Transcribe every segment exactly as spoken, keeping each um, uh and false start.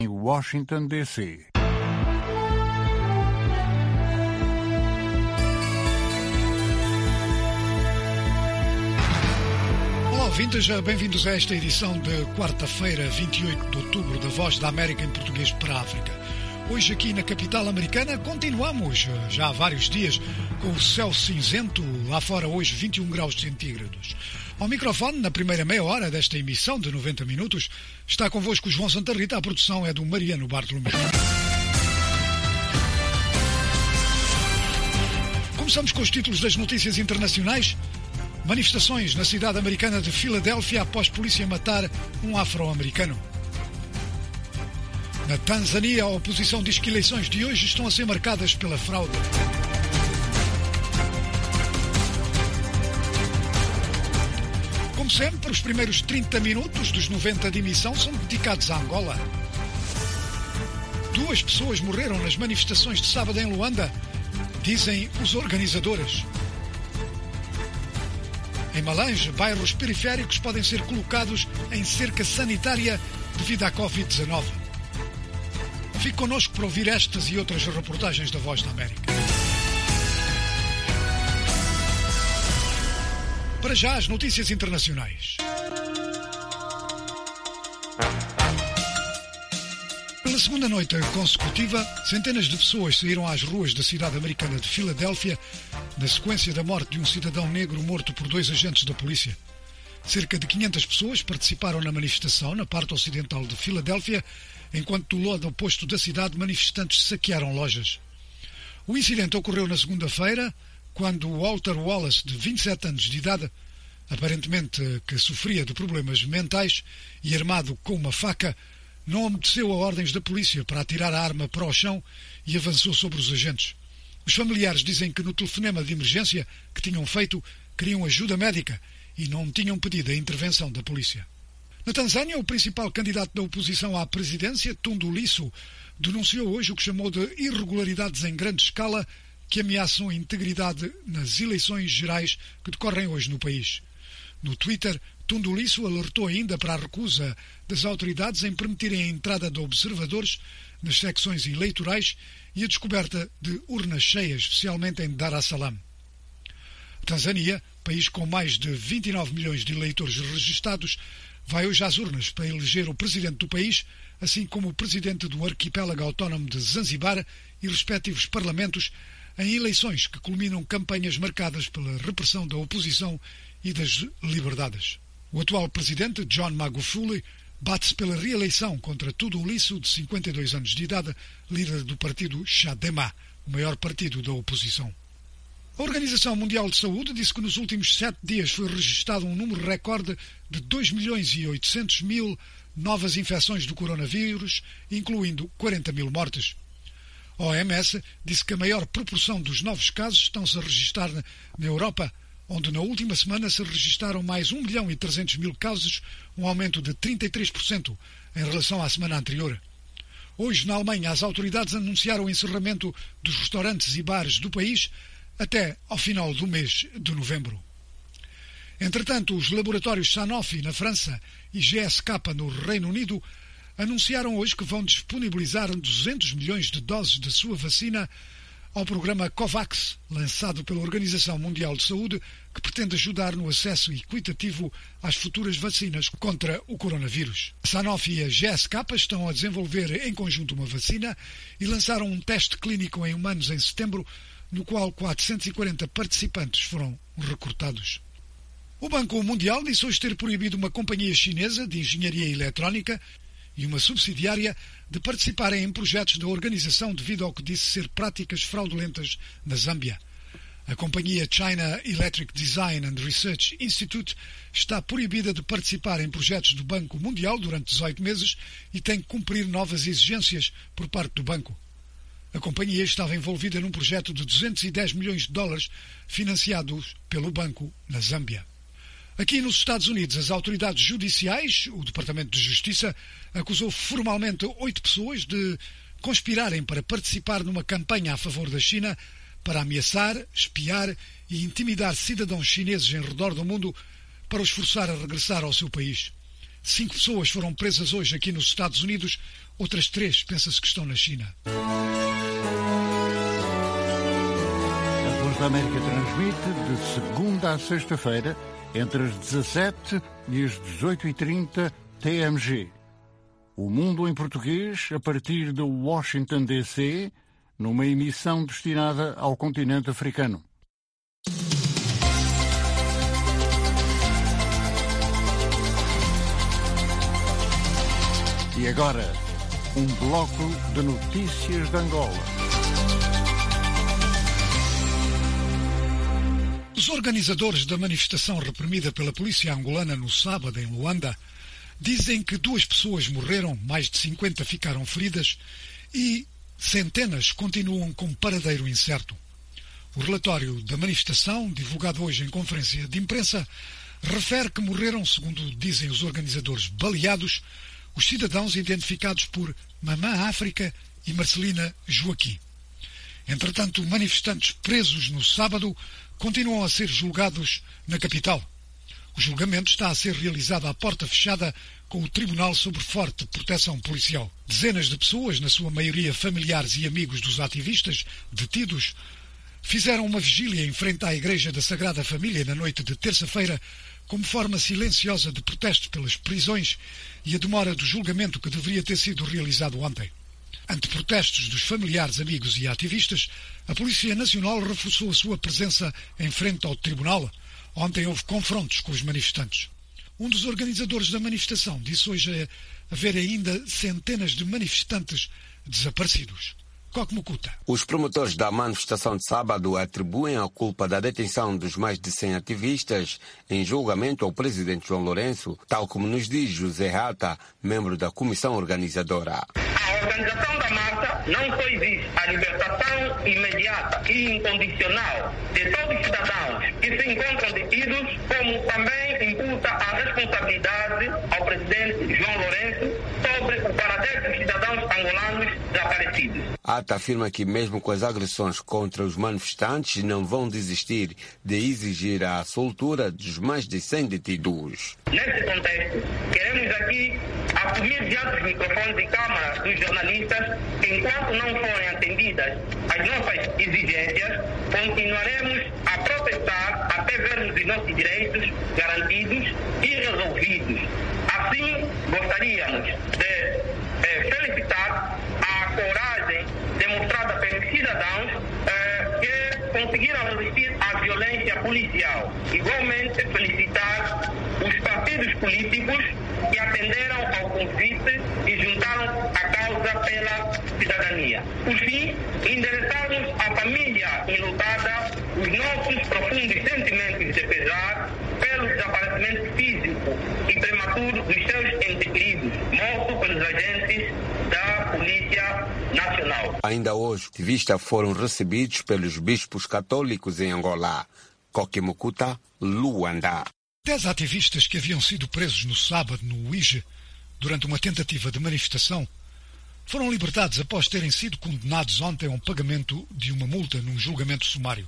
em Washington, D C Olá, ouvintes, bem-vindos a esta edição de quarta-feira, vinte e oito de outubro, da Voz da América em português para a África. Hoje aqui na capital americana continuamos, já há vários dias, com o céu cinzento, lá fora hoje vinte e um graus centígrados. Ao microfone, na primeira meia hora desta emissão de noventa minutos, está convosco o João Santa Rita, a produção é do Mariano Bartolomeu. Começamos com os títulos das notícias internacionais. Manifestações na cidade americana de Filadélfia após polícia matar um afro-americano. Na Tanzânia, a oposição diz que eleições de hoje estão a ser marcadas pela fraude. Como sempre, os primeiros trinta minutos dos noventa de emissão são dedicados a Angola. Duas pessoas morreram nas manifestações de sábado em Luanda, dizem os organizadores. Em Malange, bairros periféricos podem ser colocados em cerca sanitária devido à covid dezenove. Fique connosco para ouvir estas e outras reportagens da Voz da América. Para já, as notícias internacionais. Pela segunda noite consecutiva, centenas de pessoas saíram às ruas da cidade americana de Filadélfia na sequência da morte de um cidadão negro morto por dois agentes da polícia. Cerca de quinhentas pessoas participaram na manifestação na parte ocidental de Filadélfia, enquanto do lado oposto da cidade manifestantes saquearam lojas. O incidente ocorreu na segunda-feira, quando Walter Wallace, de vinte e sete anos de idade, aparentemente que sofria de problemas mentais e armado com uma faca, não obedeceu a ordens da polícia para atirar a arma para o chão e avançou sobre os agentes. Os familiares dizem que no telefonema de emergência que tinham feito queriam ajuda médica e não tinham pedido a intervenção da polícia. Na Tanzânia, o principal candidato da oposição à presidência, Tundu Lissu, denunciou hoje o que chamou de irregularidades em grande escala que ameaçam a integridade nas eleições gerais que decorrem hoje no país. No Twitter, Tundu Lissu alertou ainda para a recusa das autoridades em permitirem a entrada de observadores nas secções eleitorais e a descoberta de urnas cheias, especialmente em Dar es Salaam. A Tanzânia, país com mais de vinte e nove milhões de eleitores registados, vai hoje às urnas para eleger o presidente do país, assim como o presidente do arquipélago autónomo de Zanzibar e respectivos parlamentos, em eleições que culminam campanhas marcadas pela repressão da oposição e das liberdades. O atual presidente, John Magufuli, bate-se pela reeleição contra Tundu Lissu, de cinquenta e dois anos de idade, líder do partido Chadema, o maior partido da oposição. A Organização Mundial de Saúde disse que nos últimos sete dias foi registado um número recorde de dois milhões e oitocentos mil novas infecções do coronavírus, incluindo quarenta mil mortes. A O M S disse que a maior proporção dos novos casos estão-se a registrar na Europa, onde na última semana se registaram mais um milhão e trezentos mil casos, um aumento de trinta e três por cento em relação à semana anterior. Hoje, na Alemanha, as autoridades anunciaram o encerramento dos restaurantes e bares do país até ao final do mês de novembro. Entretanto, os laboratórios Sanofi na França e G S K no Reino Unido anunciaram hoje que vão disponibilizar duzentos milhões de doses da sua vacina ao programa COVAX, lançado pela Organização Mundial de Saúde, que pretende ajudar no acesso equitativo às futuras vacinas contra o coronavírus. A Sanofi e a G S K estão a desenvolver em conjunto uma vacina e lançaram um teste clínico em humanos em setembro, no qual quatrocentos e quarenta participantes foram recrutados. O Banco Mundial disse hoje ter proibido uma companhia chinesa de engenharia eletrónica e uma subsidiária de participarem em projetos da organização devido ao que disse ser práticas fraudulentas na Zâmbia. A companhia China Electric Design and Research Institute está proibida de participar em projetos do Banco Mundial durante dezoito meses e tem que cumprir novas exigências por parte do banco. A companhia estava envolvida num projeto de duzentos e dez milhões de dólares financiados pelo banco na Zâmbia. Aqui nos Estados Unidos, as autoridades judiciais, o Departamento de Justiça, acusou formalmente oito pessoas de conspirarem para participar numa campanha a favor da China para ameaçar, espiar e intimidar cidadãos chineses em redor do mundo para os forçar a regressar ao seu país. Cinco pessoas foram presas hoje aqui nos Estados Unidos, outras três pensa-se que estão na China. A Voz da América transmite de segunda a sexta-feira, entre as dezassete e as dezoito e trinta T M G. O Mundo em Português, a partir de Washington, D C, numa emissão destinada ao continente africano. E agora, um bloco de notícias de Angola. Os organizadores da manifestação reprimida pela polícia angolana no sábado em Luanda dizem que duas pessoas morreram, mais de cinquenta ficaram feridas e centenas continuam com paradeiro incerto. O relatório da manifestação, divulgado hoje em conferência de imprensa, refere que morreram, segundo dizem os organizadores baleados, os cidadãos identificados por Mamã África e Marcelina Joaquim. Entretanto, manifestantes presos no sábado continuam a ser julgados na capital. O julgamento está a ser realizado à porta fechada com o Tribunal sob forte proteção policial. Dezenas de pessoas, na sua maioria familiares e amigos dos ativistas detidos, fizeram uma vigília em frente à Igreja da Sagrada Família na noite de terça-feira como forma silenciosa de protesto pelas prisões e a demora do julgamento que deveria ter sido realizado ontem. Ante protestos dos familiares, amigos e ativistas, a Polícia Nacional reforçou a sua presença em frente ao Tribunal. Ontem houve confrontos com os manifestantes. Um dos organizadores da manifestação disse hoje haver ainda centenas de manifestantes desaparecidos. Mukuta. Os promotores da manifestação de sábado atribuem a culpa da detenção dos mais de cem ativistas em julgamento ao presidente João Lourenço, tal como nos diz José Rata, membro da comissão organizadora. A organização da marcha não só exige a libertação imediata e incondicional de todos os cidadãos que se encontram detidos, como também imputa a responsabilidade ao presidente João Lourenço sobre o paradeiro dos cidadãos angolanos desaparecidos. Ata afirma que mesmo com as agressões contra os manifestantes não vão desistir de exigir a soltura dos mais de cem detidos. Neste contexto, queremos aqui assumir diante dos microfones e câmaras dos jornalistas que, enquanto não forem atendidas as nossas exigências, continuaremos a protestar até vermos os nossos direitos garantidos e resolvidos. Assim, gostaríamos de eh, felicitar a coragem demonstrada pelos cidadãos eh, que conseguiram resistir à violência policial. Igualmente, felicitar os partidos políticos que atenderam ao convite e juntaram a causa pela cidadania. Por fim, endereçarmos à família enlutada os nossos profundos sentimentos de pesar pelo desaparecimento físico e prematuro dos seus entes queridos, mortos pelos agentes da Polícia Nacional. Ainda hoje, ativistas foram recebidos pelos bispos católicos em Angola. Mukuta, Luanda. Dez ativistas que haviam sido presos no sábado no U I G E durante uma tentativa de manifestação foram libertados após terem sido condenados ontem a um pagamento de uma multa num julgamento sumário.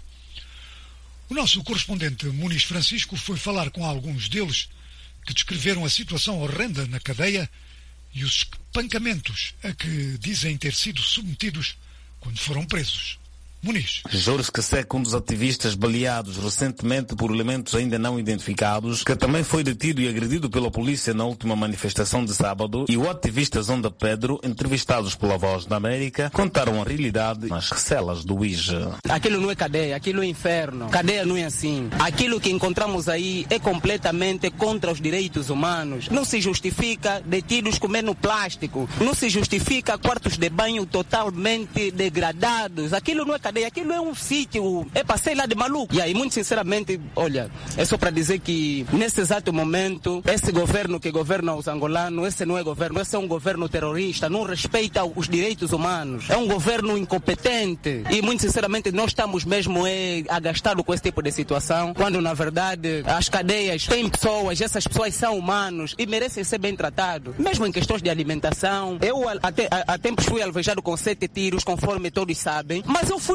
O nosso correspondente Muniz Francisco foi falar com alguns deles que descreveram a situação horrenda na cadeia e os espancamentos a que dizem ter sido submetidos quando foram presos. Muniz. Jorge Kasek, um dos ativistas baleados recentemente por elementos ainda não identificados, que também foi detido e agredido pela polícia na última manifestação de sábado, e o ativista Zonda Pedro, entrevistados pela Voz da América, contaram a realidade nas celas do U I G E. Aquilo não é cadeia, aquilo é inferno. Cadeia não é assim. Aquilo que encontramos aí é completamente contra os direitos humanos. Não se justifica detidos comendo plástico. Não se justifica quartos de banho totalmente degradados. Aquilo não é cadeia. Aquilo é um sítio, é passeio lá de maluco. E aí, muito sinceramente, olha, é só para dizer que nesse exato momento, esse governo que governa os angolanos, esse não é governo, esse é um governo terrorista, não respeita os direitos humanos, é um governo incompetente. E muito sinceramente, nós estamos mesmo é, agastados com esse tipo de situação, quando na verdade as cadeias têm pessoas, essas pessoas são humanos e merecem ser bem tratados. Mesmo em questões de alimentação, eu até há tempos fui alvejado com sete tiros, conforme todos sabem, mas eu fui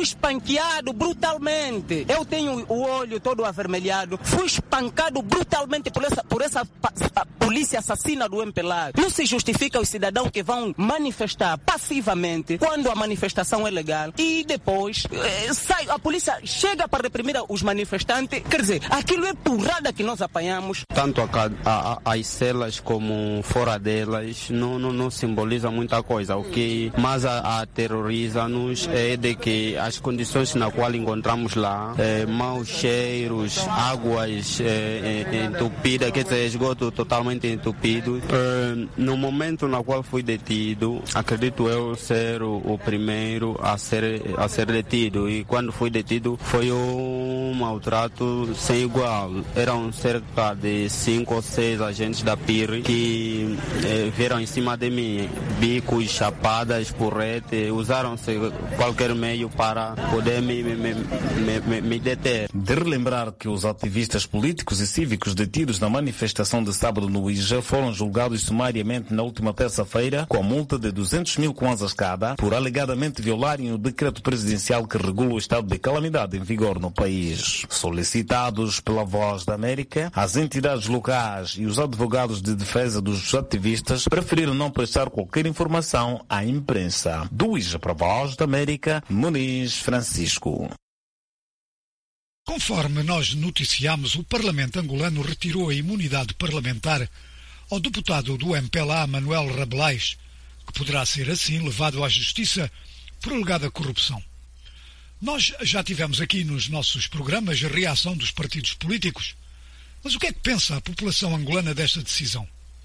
espanqueado brutalmente. Eu tenho o olho todo avermelhado. Fui espancado brutalmente por essa, por essa pa, a, polícia assassina do M P L A. Não se justifica os cidadãos que vão manifestar passivamente quando a manifestação é legal e depois eh, sai, a polícia chega para reprimir os manifestantes. Quer dizer, aquilo é porrada que nós apanhamos. Tanto a, a, a, as celas como fora delas não, não, não simboliza muita coisa. O que mais aterroriza-nos é de que as condições na qual encontramos lá, é, maus cheiros, águas é, é, entupidas, quer dizer, esgoto totalmente entupido. É, no momento na qual fui detido, acredito eu ser o, o primeiro a ser, a ser detido, e quando fui detido foi um maltrato sem igual. Eram cerca de cinco ou seis agentes da P I R que eh, vieram em cima de mim, bicos, chapadas, porrete, usaram-se qualquer meio para poder me, me, me, me, me deter. De relembrar que os ativistas políticos e cívicos detidos na manifestação de sábado no Ija foram julgados sumariamente na última terça-feira com a multa de duzentos mil kwanzas cada por alegadamente violarem o decreto presidencial que regula o estado de calamidade em vigor no país. Solicitados pela Voz da América, as entidades locais e os advogados de defesa dos ativistas preferiram não prestar qualquer informação à imprensa. Do Ija para a Voz da América, Muniz Francisco. Conforme nós noticiamos, o Parlamento angolano retirou a imunidade parlamentar ao deputado do M P L A, Manuel Rabelais, que poderá ser assim levado à justiça por alegada corrupção. Nós já tivemos aqui nos nossos programas a reação dos partidos políticos. Mas o que é que pensa a população angolana desta decisão?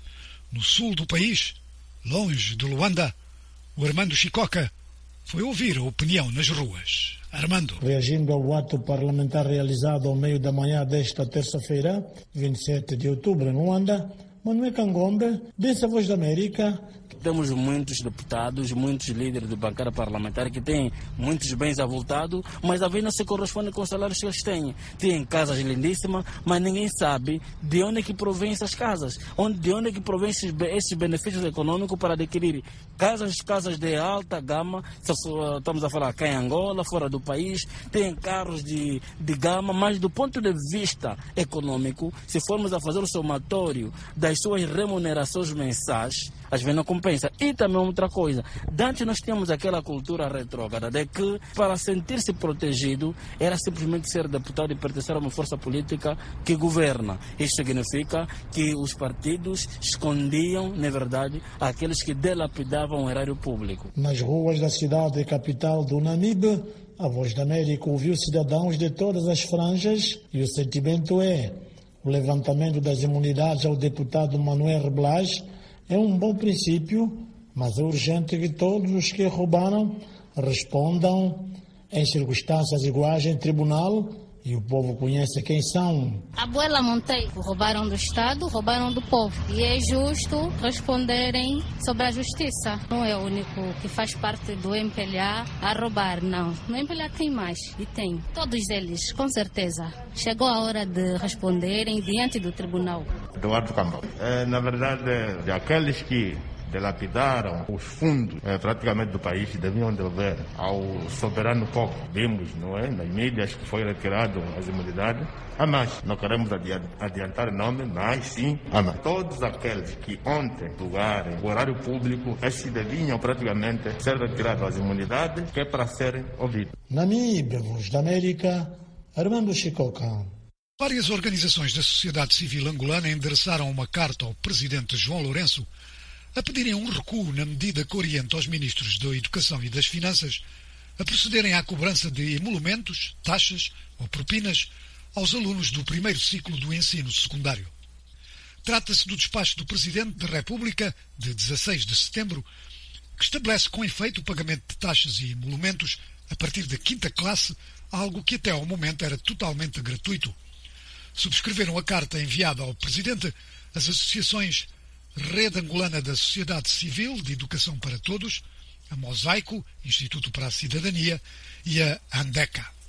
No sul do país, longe de Luanda, o Armando Chicoca foi ouvir a opinião nas ruas. Armando. Reagindo ao ato parlamentar realizado ao meio da manhã desta terça-feira, vinte e sete de outubro, em Luanda, Manuel Cangombe disse à Voz da América. Temos muitos deputados, muitos líderes de bancada parlamentar que têm muitos bens avultados, mas a vez não se corresponde com os salários que eles têm. Têm casas lindíssimas, mas ninguém sabe de onde é que provém essas casas, onde, de onde é que provém esses, esses benefícios econômicos para adquirir casas, casas de alta gama. Estamos a falar cá em Angola, fora do país, têm carros de, de gama, mas do ponto de vista econômico, se formos a fazer o somatório das suas remunerações mensais, às vezes não compensa. E também outra coisa, antes nós tínhamos aquela cultura retrógrada de que para sentir-se protegido era simplesmente ser deputado e pertencer a uma força política que governa. Isto significa que os partidos escondiam, na verdade, aqueles que dilapidavam o erário público. Nas ruas da cidade e capital do Namibe, a Voz da América ouviu cidadãos de todas as franjas e o sentimento é: o levantamento das imunidades ao deputado Manuel Rabelais é um bom princípio, mas é urgente que todos os que roubaram respondam em circunstâncias iguais em tribunal, e o povo conhece quem são. Abuela Monteiro, roubaram do Estado, roubaram do povo. E é justo responderem sobre a justiça. Não é o único que faz parte do M P L A a roubar, não. No M P L A tem mais, e tem. Todos eles, com certeza. Chegou a hora de responderem diante do tribunal. Eduardo Cambau. É, na verdade, de aqueles que dilapidaram os fundos é, praticamente do país, deviam devolver ao soberano povo. Vimos, não é, nas mídias que foi retirado as imunidades. A mais, não queremos adiantar nome, mas sim, a mais. Todos aqueles que ontem julgaram o horário público, esses deviam praticamente ser retirados as imunidades, que é para serem ouvidos. Namibe, Voz da América, Armando Chicoca. Várias organizações da sociedade civil angolana endereçaram uma carta ao presidente João Lourenço a pedirem um recuo na medida que orienta os ministros da Educação e das Finanças a procederem à cobrança de emolumentos, taxas ou propinas aos alunos do primeiro ciclo do ensino secundário. Trata-se do despacho do Presidente da República, de dezasseis de setembro, que estabelece com efeito o pagamento de taxas e emolumentos a partir da quinta classe, algo que até ao momento era totalmente gratuito. Subscreveram a carta enviada ao Presidente as associações Rede Angolana da Sociedade Civil de Educação para Todos, a Mosaico, Instituto para a Cidadania, e a ANDECA.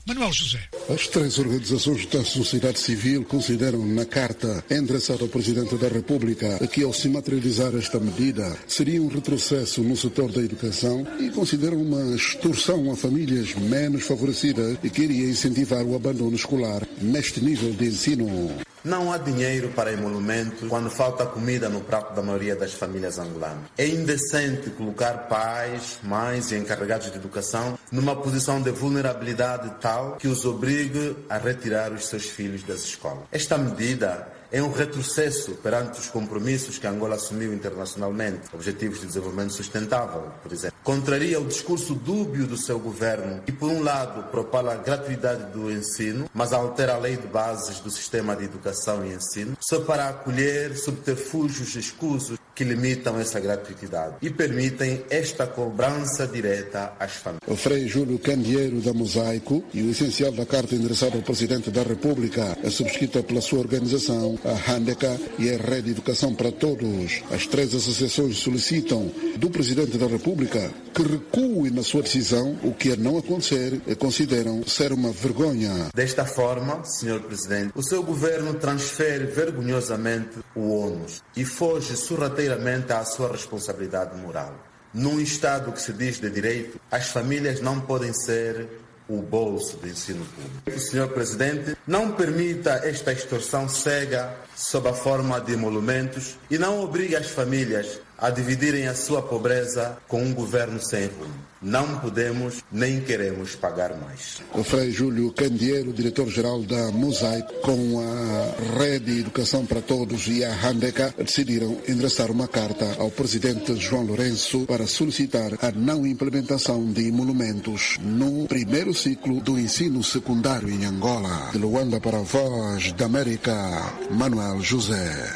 Manuel José. As três organizações da sociedade civil consideram na carta endereçada ao Presidente da República que, ao se materializar esta medida, seria um retrocesso no setor da educação e consideram uma extorsão a famílias menos favorecidas e que iria incentivar o abandono escolar neste nível de ensino. Não há dinheiro para emolumento quando falta comida no prato da maioria das famílias angolanas. É indecente colocar pais, mães e encarregados de educação numa posição de vulnerabilidade tal que os obrigue a retirar os seus filhos das escolas. Esta medida é um retrocesso perante os compromissos que Angola assumiu internacionalmente, Objetivos de Desenvolvimento Sustentável, por exemplo. Contraria o discurso dúbio do seu governo, que por um lado propala a gratuidade do ensino, mas altera a lei de bases do sistema de educação e ensino, só para acolher subterfúgios escusos que limitam essa gratuidade e permitem esta cobrança direta às famílias. O Frei Júlio Candeeiro da Mosaico e o essencial da carta endereçada ao Presidente da República é subscrita pela sua organização, a Handeka e a Rede Educação para Todos. As três associações solicitam do Presidente da República que recue na sua decisão, o que a não acontecer consideram ser uma vergonha. Desta forma, senhor Presidente, o seu governo transfere vergonhosamente o ônus e foge sorrateiramente à sua responsabilidade moral. Num Estado que se diz de direito, as famílias não podem ser o bolso do ensino público. senhor Presidente, não permita esta extorsão cega sob a forma de emolumentos e não obrigue as famílias a dividirem a sua pobreza com um governo sem rumo. Não podemos nem queremos pagar mais. O Frei Júlio Candeeiro, diretor-geral da Mosaico, com a Rede Educação para Todos e a Handeka, decidiram endereçar uma carta ao Presidente João Lourenço para solicitar a não implementação de emolumentos no primeiro ciclo do ensino secundário em Angola. De Luanda para a Voz da América, Manuel José.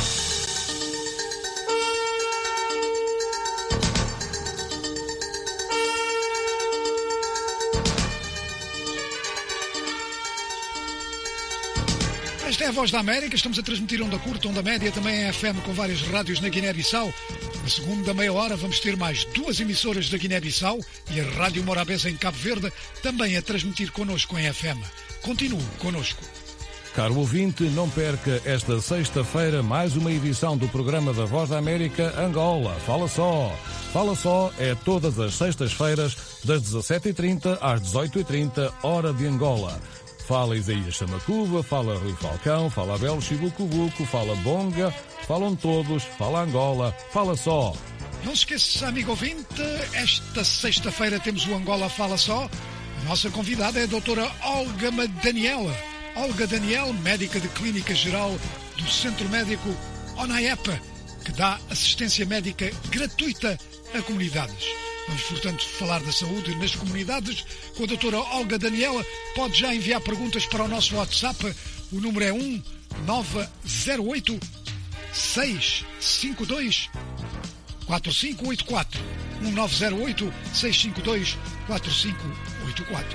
Esta é a Voz da América, estamos a transmitir onda curta, onda média, também em F M com várias rádios na Guiné-Bissau. Na segunda meia hora vamos ter mais duas emissoras da Guiné-Bissau e a Rádio Morabeza em Cabo Verde, também a transmitir connosco em F M. Continue connosco. Caro ouvinte, não perca esta sexta-feira mais uma edição do programa da Voz da América Angola. Fala só! Fala só é todas as sextas-feiras, das dezassete e trinta às dezoito e trinta, hora de Angola. Fala Isaías Chamacuba, fala Rui Falcão, fala Abel Chibucubuco, fala Bonga, falam todos, fala Angola, fala só. Não se esqueça, amigo ouvinte, esta sexta-feira temos o Angola Fala Só. A nossa convidada é a doutora Olga Daniela. Olga Daniel, médica de clínica geral do Centro Médico ONAEPA, que dá assistência médica gratuita a comunidades. Vamos, portanto, falar da saúde nas comunidades com a doutora Olga Daniela. Pode já enviar perguntas para o nosso WhatsApp. O número é um nove zero oito, seis cinco dois, quatro cinco oito quatro. um nove zero oito, seis cinco dois, quatro cinco oito quatro.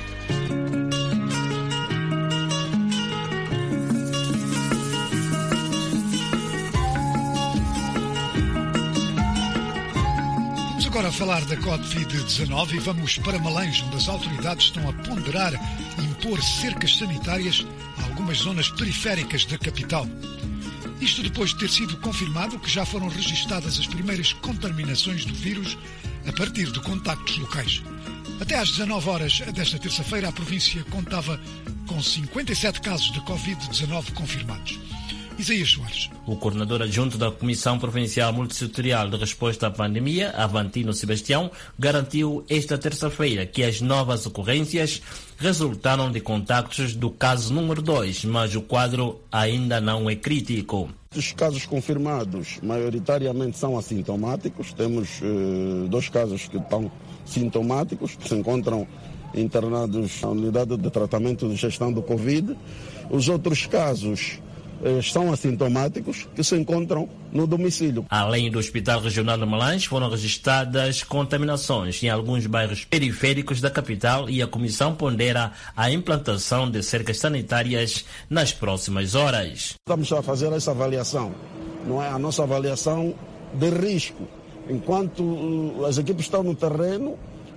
Agora a falar da covid dezenove e vamos para Malães, onde as autoridades estão a ponderar impor cercas sanitárias a algumas zonas periféricas da capital. Isto depois de ter sido confirmado que já foram registadas as primeiras contaminações do vírus a partir de contactos locais. Até às dezanove horas desta terça-feira, a província contava com cinquenta e sete casos de covid dezenove confirmados. Isaías Soares. O coordenador adjunto da Comissão Provincial Multissetorial de Resposta à Pandemia, Avantino Sebastião, garantiu esta terça-feira que as novas ocorrências resultaram de contactos do caso número dois, mas o quadro ainda não é crítico. Os casos confirmados maioritariamente são assintomáticos. Temos uh, dois casos que estão sintomáticos, que se encontram internados na unidade de tratamento de gestão do Covid. Os outros casos são assintomáticos que se encontram no domicílio. Além do Hospital Regional de Malães, foram registradas contaminações em alguns bairros periféricos da capital e a Comissão pondera a implantação de cercas sanitárias nas próximas horas. Estamos a fazer essa avaliação, não é a nossa avaliação de risco. Enquanto as equipes estão no terreno,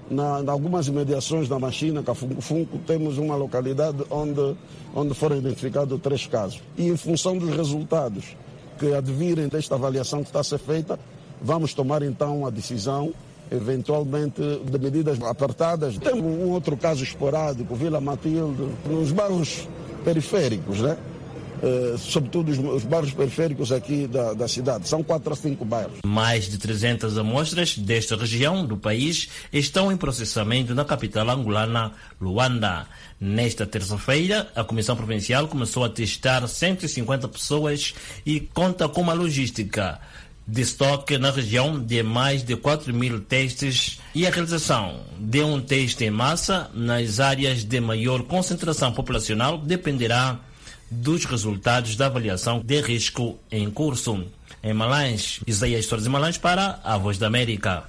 Na, em algumas imediações da Machina, Cafunco, temos uma localidade onde, onde foram identificados três casos. E em função dos resultados que advirem desta avaliação que está a ser feita, vamos tomar então a decisão, eventualmente, de medidas apertadas. Tem um outro caso esporádico, Vila Matilde, nos bairros periféricos, né? Uh, sobretudo os, os bairros periféricos aqui da, da cidade. São quatro a cinco bairros. Mais de trezentas amostras desta região do país estão em processamento na capital angolana, Luanda. Nesta terça-feira, a Comissão Provincial começou a testar cento e cinquenta pessoas e conta com uma logística de estoque na região de mais de quatro mil testes e a realização de um teste em massa nas áreas de maior concentração populacional dependerá dos resultados da avaliação de risco em curso. Em Malães, Isaías Torres de Malães para a Voz da América.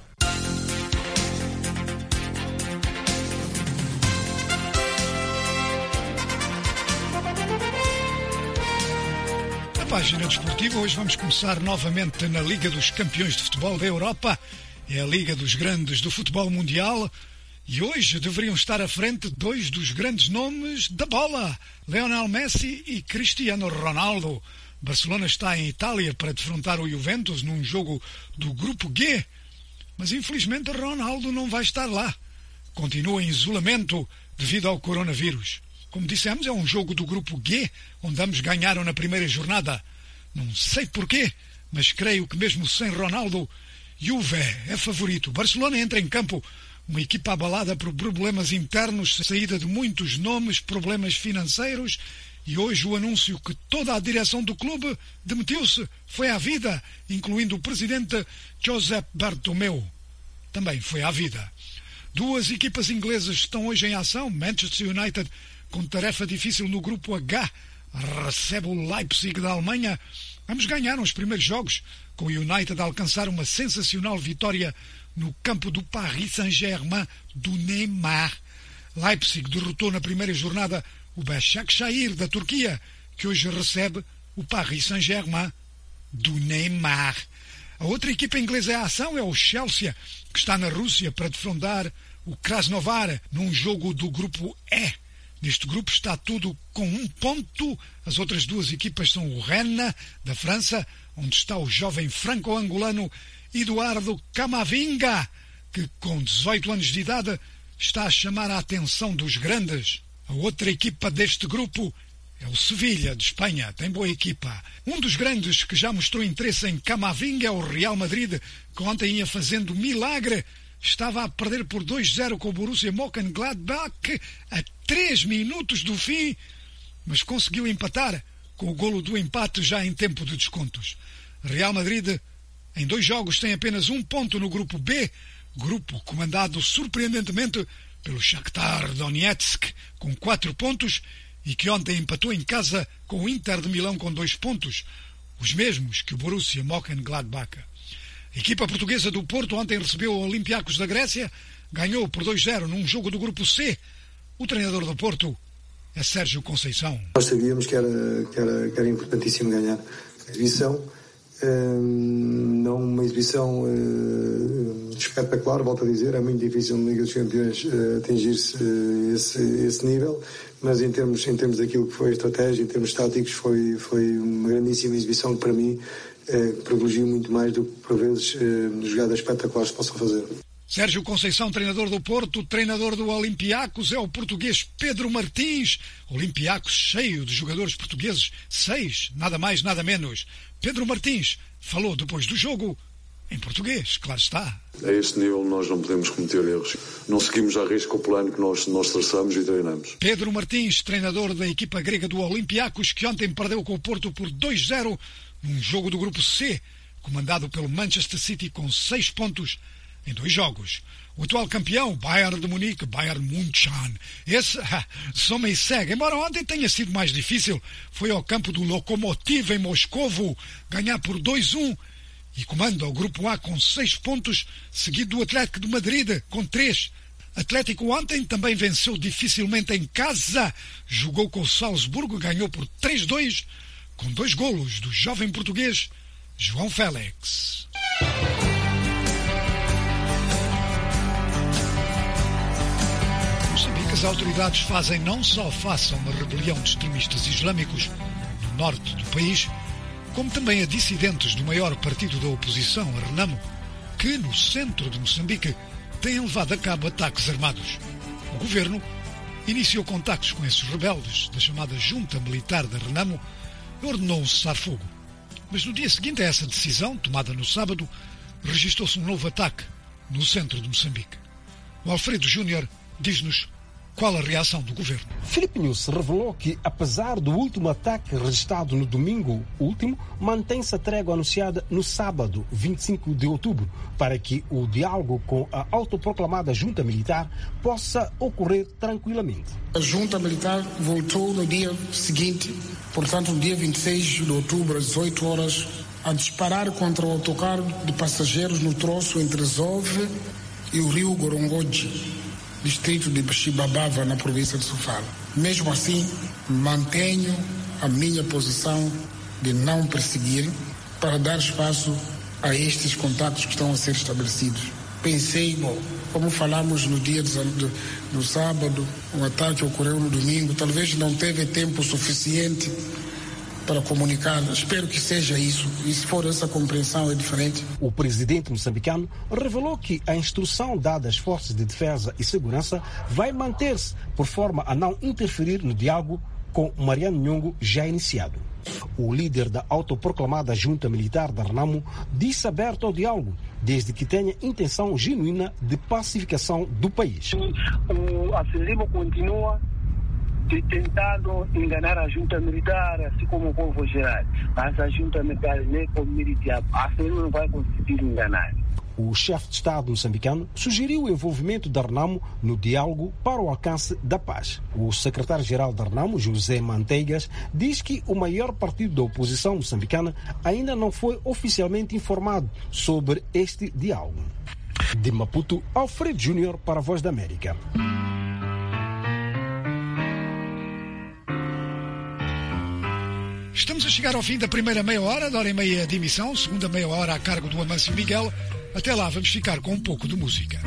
Na página desportiva, hoje vamos começar novamente na Liga dos Campeões de Futebol da Europa. É a Liga dos Grandes do Futebol Mundial. E hoje deveriam estar à frente dois dos grandes nomes da bola, Lionel Messi e Cristiano Ronaldo. Barcelona está em Itália para defrontar o Juventus num jogo do Grupo G, mas infelizmente Ronaldo não vai estar lá. Continua em isolamento devido ao coronavírus. Como dissemos, é um jogo do Grupo G, onde ambos ganharam na primeira jornada. Não sei porquê, mas creio que mesmo sem Ronaldo, Juve é favorito. Barcelona entra em campo uma equipa abalada por problemas internos, saída de muitos nomes, problemas financeiros, e hoje o anúncio que toda a direção do clube demitiu-se foi à vida, incluindo o presidente Josep Bartomeu. Também foi à vida. Duas equipas inglesas estão hoje em ação. Manchester United, com tarefa difícil no grupo H, recebe o Leipzig da Alemanha. Ambos ganharam os primeiros jogos, com o United a alcançar uma sensacional vitória no campo do Paris Saint-Germain do Neymar. Leipzig derrotou na primeira jornada o Başakşehir da Turquia, que hoje recebe o Paris Saint-Germain do Neymar. A outra equipa inglesa em ação é o Chelsea, que está na Rússia para defrontar o Krasnodar num jogo do grupo E. Neste grupo está tudo com um ponto. As outras duas equipas são o Rennes, da França, onde está o jovem franco-angolano Eduardo Camavinga, que com dezoito anos de idade está a chamar a atenção dos grandes. A outra equipa deste grupo é o Sevilha, de Espanha. Tem boa equipa. Um dos grandes que já mostrou interesse em Camavinga é o Real Madrid, que ontem ia fazendo milagre. Estava a perder por dois a zero com o Borussia Mönchengladbach a três minutos do fim, mas conseguiu empatar com o golo do empate já em tempo de descontos. Real Madrid, em dois jogos, tem apenas um ponto no grupo B, grupo comandado surpreendentemente pelo Shakhtar Donetsk, com quatro pontos, e que ontem empatou em casa com o Inter de Milão com dois pontos, os mesmos que o Borussia Mönchengladbach. A equipa portuguesa do Porto ontem recebeu o Olympiacos da Grécia, ganhou por dois a zero num jogo do grupo C. O treinador do Porto é Sérgio Conceição. Nós sabíamos que era, que era, que era importantíssimo ganhar a exibição. Um, não uma exibição uh, espetacular, volto a dizer, é muito difícil na Liga dos Campeões uh, atingir-se uh, esse, esse nível, mas em termos, em termos daquilo que foi a estratégia, em termos táticos, foi, foi uma grandíssima exibição que para mim uh, privilegiou muito mais do que por vezes uh, jogadas espetaculares que possam fazer. Sérgio Conceição, treinador do Porto, treinador do Olympiacos, é o português Pedro Martins. Olympiacos cheio de jogadores portugueses, seis, nada mais, nada menos. Pedro Martins falou depois do jogo em português, claro está. A este nível nós não podemos cometer erros. Não seguimos a risco o plano que nós, nós traçamos e treinamos. Pedro Martins, treinador da equipa grega do Olympiacos, que ontem perdeu com o Porto por dois a zero num jogo do grupo C, comandado pelo Manchester City com seis pontos em dois jogos. O atual campeão, Bayern de Munique, Bayern München, esse soma e segue. Embora ontem tenha sido mais difícil, foi ao campo do Lokomotiv em Moscovo, ganhar por dois a um e comanda o grupo A com seis pontos, seguido do Atlético de Madrid com três. Atlético ontem também venceu dificilmente em casa, jogou com o Salzburgo, ganhou por três a dois, com dois golos do jovem português João Félix. as autoridades fazem não só face a uma rebelião de extremistas islâmicos no norte do país, como também a dissidentes do maior partido da oposição, a Renamo, que, no centro de Moçambique, têm levado a cabo ataques armados. O governo iniciou contactos com esses rebeldes da chamada Junta Militar da Renamo e ordenou um cessar-fogo. Mas no dia seguinte a essa decisão, tomada no sábado, registrou-se um novo ataque no centro de Moçambique. O Alfredo Júnior diz-nos qual a reação do governo. Filipe News revelou que, apesar do último ataque registrado no domingo último, mantém-se a trégua anunciada no sábado, vinte e cinco de outubro, para que o diálogo com a autoproclamada junta militar possa ocorrer tranquilamente. A junta militar voltou no dia seguinte, portanto, no dia vinte e seis de outubro, às dezoito horas, a disparar contra o autocarro de passageiros no troço entre Zove e o rio Gorongoji, distrito de Xibabava, na província de Sofala. Mesmo assim, mantenho a minha posição de não perseguir para dar espaço a estes contatos que estão a ser estabelecidos. Pensei, bom, como falamos no dia do, do, do sábado, o ataque ocorreu no domingo, talvez não teve tempo suficiente para comunicar. Espero que seja isso. E se for essa compreensão, é diferente. O presidente moçambicano revelou que a instrução dada às forças de defesa e segurança vai manter-se por forma a não interferir no diálogo com Mariano Nhongo já iniciado. O líder da autoproclamada junta militar da Renamo disse aberto ao diálogo, desde que tenha intenção genuína de pacificação do país. O afilimo continua tentando enganar a junta militar, assim como o povo geral. Mas a junta militar nem como militar, assim não vai conseguir enganar. O chefe de Estado moçambicano sugeriu o envolvimento da Renamo no diálogo para o alcance da paz. O secretário-geral da Renamo, José Manteigas, diz que o maior partido da oposição moçambicana ainda não foi oficialmente informado sobre este diálogo. De Maputo, Alfredo Júnior para a Voz da América. Estamos a chegar ao fim da primeira meia hora, da hora e meia de emissão, segunda meia hora a cargo do Amâncio Miguel. Até lá vamos ficar com um pouco de música.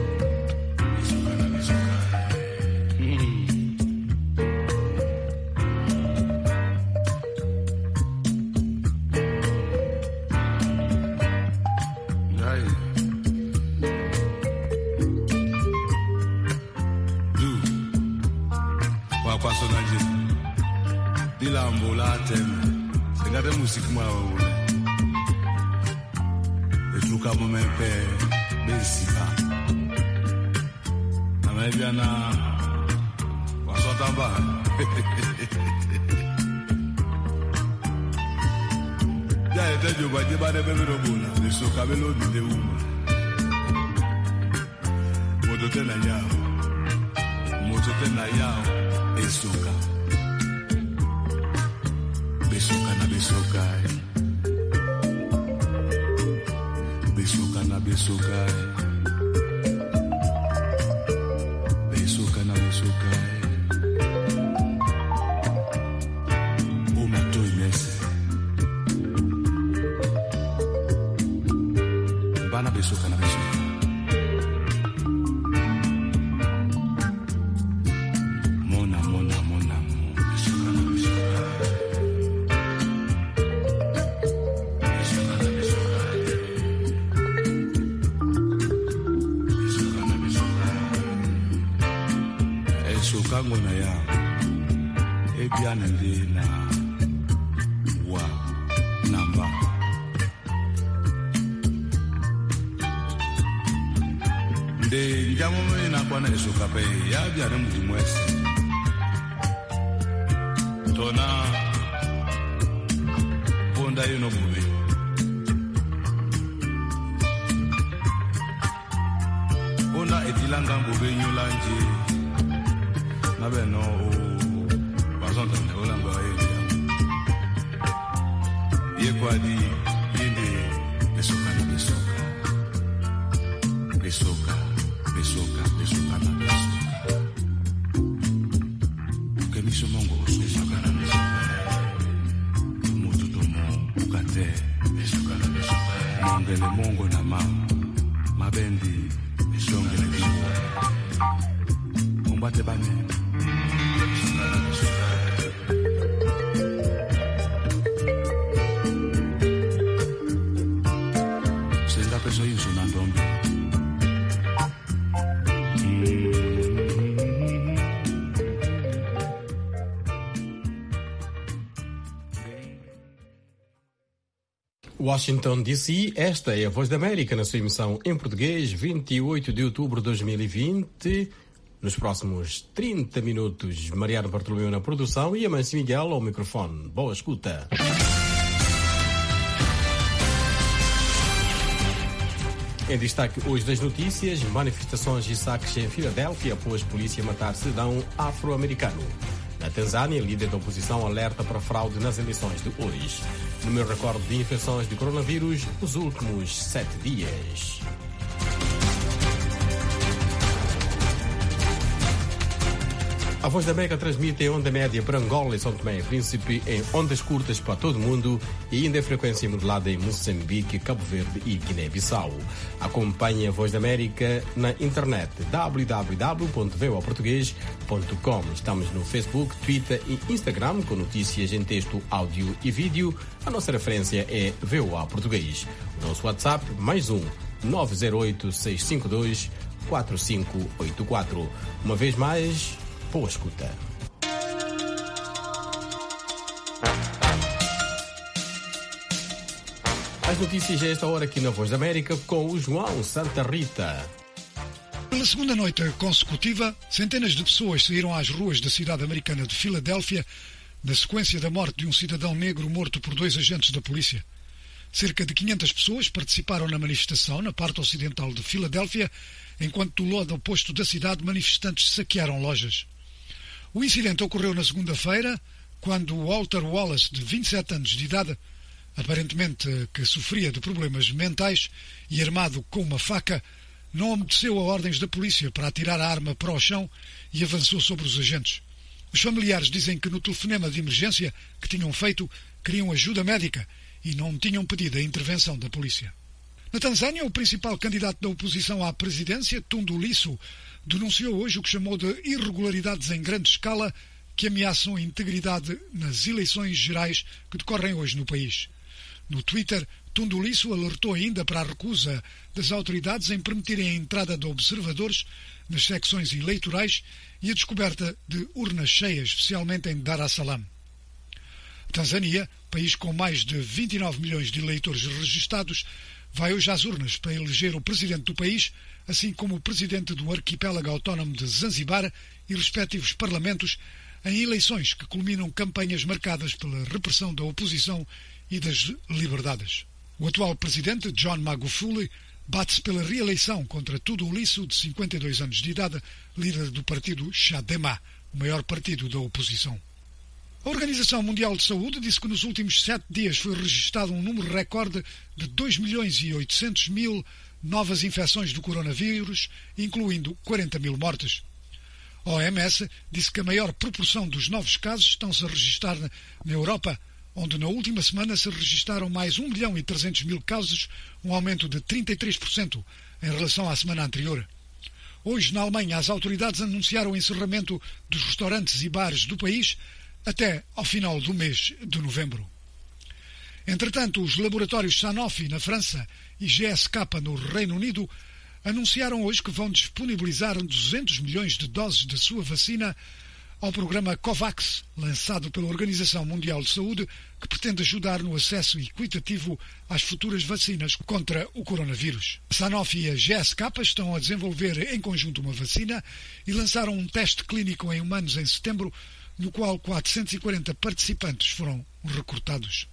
Música mau, eu nunca me mete besica. Na média na, passou também. Já é de jogo de bare bebe robuna, de seu cabelo de uma. Moto tem na yao, moto tem na yao, esuka. Besoka na besoka, besoka na besoka, besoka na besoka. O mato inese, bana besoka na besoka. Mona mona mona. Kango na ya ebiana ndina wa namba nde njamu na kwana esoka pe ya biana mudimwese tona bonda yuno bube ona etilanga bube nyulanje Nabeno bazonda ne olanga yeye yekwadi yende besoka na besoka besoka besoka besoka na besoka kemiso mongo besoka na besoka mutu tomo ukate besoka na besoka mongele mongo na mama mabendi besongele kiwa bate bane. Senga peso yinsu nandombi. Washington, D C, esta é a Voz da América na sua emissão em português, vinte e oito de outubro de dois mil e vinte. Nos próximos trinta minutos, Mariano Bartolomeu na produção e Amâncio Miguel ao microfone. Boa escuta. Em destaque hoje das notícias, manifestações de saques em Filadélfia após polícia matar cidadão afro-americano. Na Tanzânia, líder da oposição alerta para fraude nas eleições de hoje. Número recorde de infecções de coronavírus nos últimos sete dias. A Voz da América transmite em onda média para Angola e São Tomé e Príncipe, em ondas curtas para todo o mundo e ainda em frequência modulada em Moçambique, Cabo Verde e Guiné-Bissau. Acompanhe a Voz da América na internet w w w ponto voa português ponto com. Estamos no Facebook, Twitter e Instagram com notícias em texto, áudio e vídeo. A nossa referência é V O A Português. O nosso WhatsApp, mais um, nove zero oito, seis cinco dois, quatro cinco oito quatro. Uma vez mais, boa escuta. As notícias a esta hora aqui na Voz da América com o João Santa Rita. Pela segunda noite consecutiva, centenas de pessoas saíram às ruas da cidade americana de Filadélfia na sequência da morte de um cidadão negro morto por dois agentes da polícia. Cerca de quinhentas pessoas participaram na manifestação na parte ocidental de Filadélfia, enquanto do lado oposto da cidade manifestantes saquearam lojas. O incidente ocorreu na segunda-feira, quando Walter Wallace, de vinte e sete anos de idade, aparentemente que sofria de problemas mentais e armado com uma faca, não obedeceu a ordens da polícia para atirar a arma para o chão e avançou sobre os agentes. Os familiares dizem que no telefonema de emergência que tinham feito queriam ajuda médica e não tinham pedido a intervenção da polícia. Na Tanzânia, o principal candidato da oposição à presidência, Tundu Lissu, denunciou hoje o que chamou de irregularidades em grande escala que ameaçam a integridade nas eleições gerais que decorrem hoje no país. No Twitter, Tundu Lissu alertou ainda para a recusa das autoridades em permitirem a entrada de observadores nas secções eleitorais e a descoberta de urnas cheias, especialmente em Dar es Salaam. A Tanzânia, país com mais de vinte e nove milhões de eleitores registados, vai hoje às urnas para eleger o presidente do país, assim como o presidente do arquipélago autónomo de Zanzibar e respectivos parlamentos, em eleições que culminam campanhas marcadas pela repressão da oposição e das liberdades. O atual presidente, John Magufuli, bate-se pela reeleição contra Tundu Lissu, de cinquenta e dois anos de idade, líder do partido Chadema, o maior partido da oposição. A Organização Mundial de Saúde disse que nos últimos sete dias foi registado um número recorde de dois milhões e oitocentos mil novas infecções do coronavírus, incluindo quarenta mil mortes. A O M S disse que a maior proporção dos novos casos estão-se a registrar na Europa, onde na última semana se registaram mais um milhão e trezentos mil casos, um aumento de trinta e três por cento em relação à semana anterior. Hoje, na Alemanha, as autoridades anunciaram o encerramento dos restaurantes e bares do país até ao final do mês de novembro. Entretanto, os laboratórios Sanofi na França e G S K no Reino Unido anunciaram hoje que vão disponibilizar duzentos milhões de doses da sua vacina ao programa COVAX, lançado pela Organização Mundial de Saúde, que pretende ajudar no acesso equitativo às futuras vacinas contra o coronavírus. A Sanofi e a G S K estão a desenvolver em conjunto uma vacina e lançaram um teste clínico em humanos em setembro, no qual quatrocentos e quarenta participantes foram recrutados.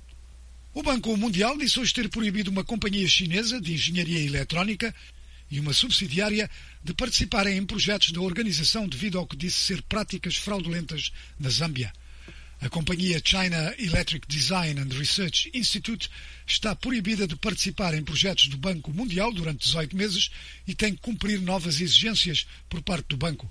O Banco Mundial disse hoje ter proibido uma companhia chinesa de engenharia eletrónica e uma subsidiária de participarem em projetos da organização devido ao que disse ser práticas fraudulentas na Zâmbia. A companhia China Electric Design and Research Institute está proibida de participar em projetos do Banco Mundial durante dezoito meses e tem que cumprir novas exigências por parte do banco.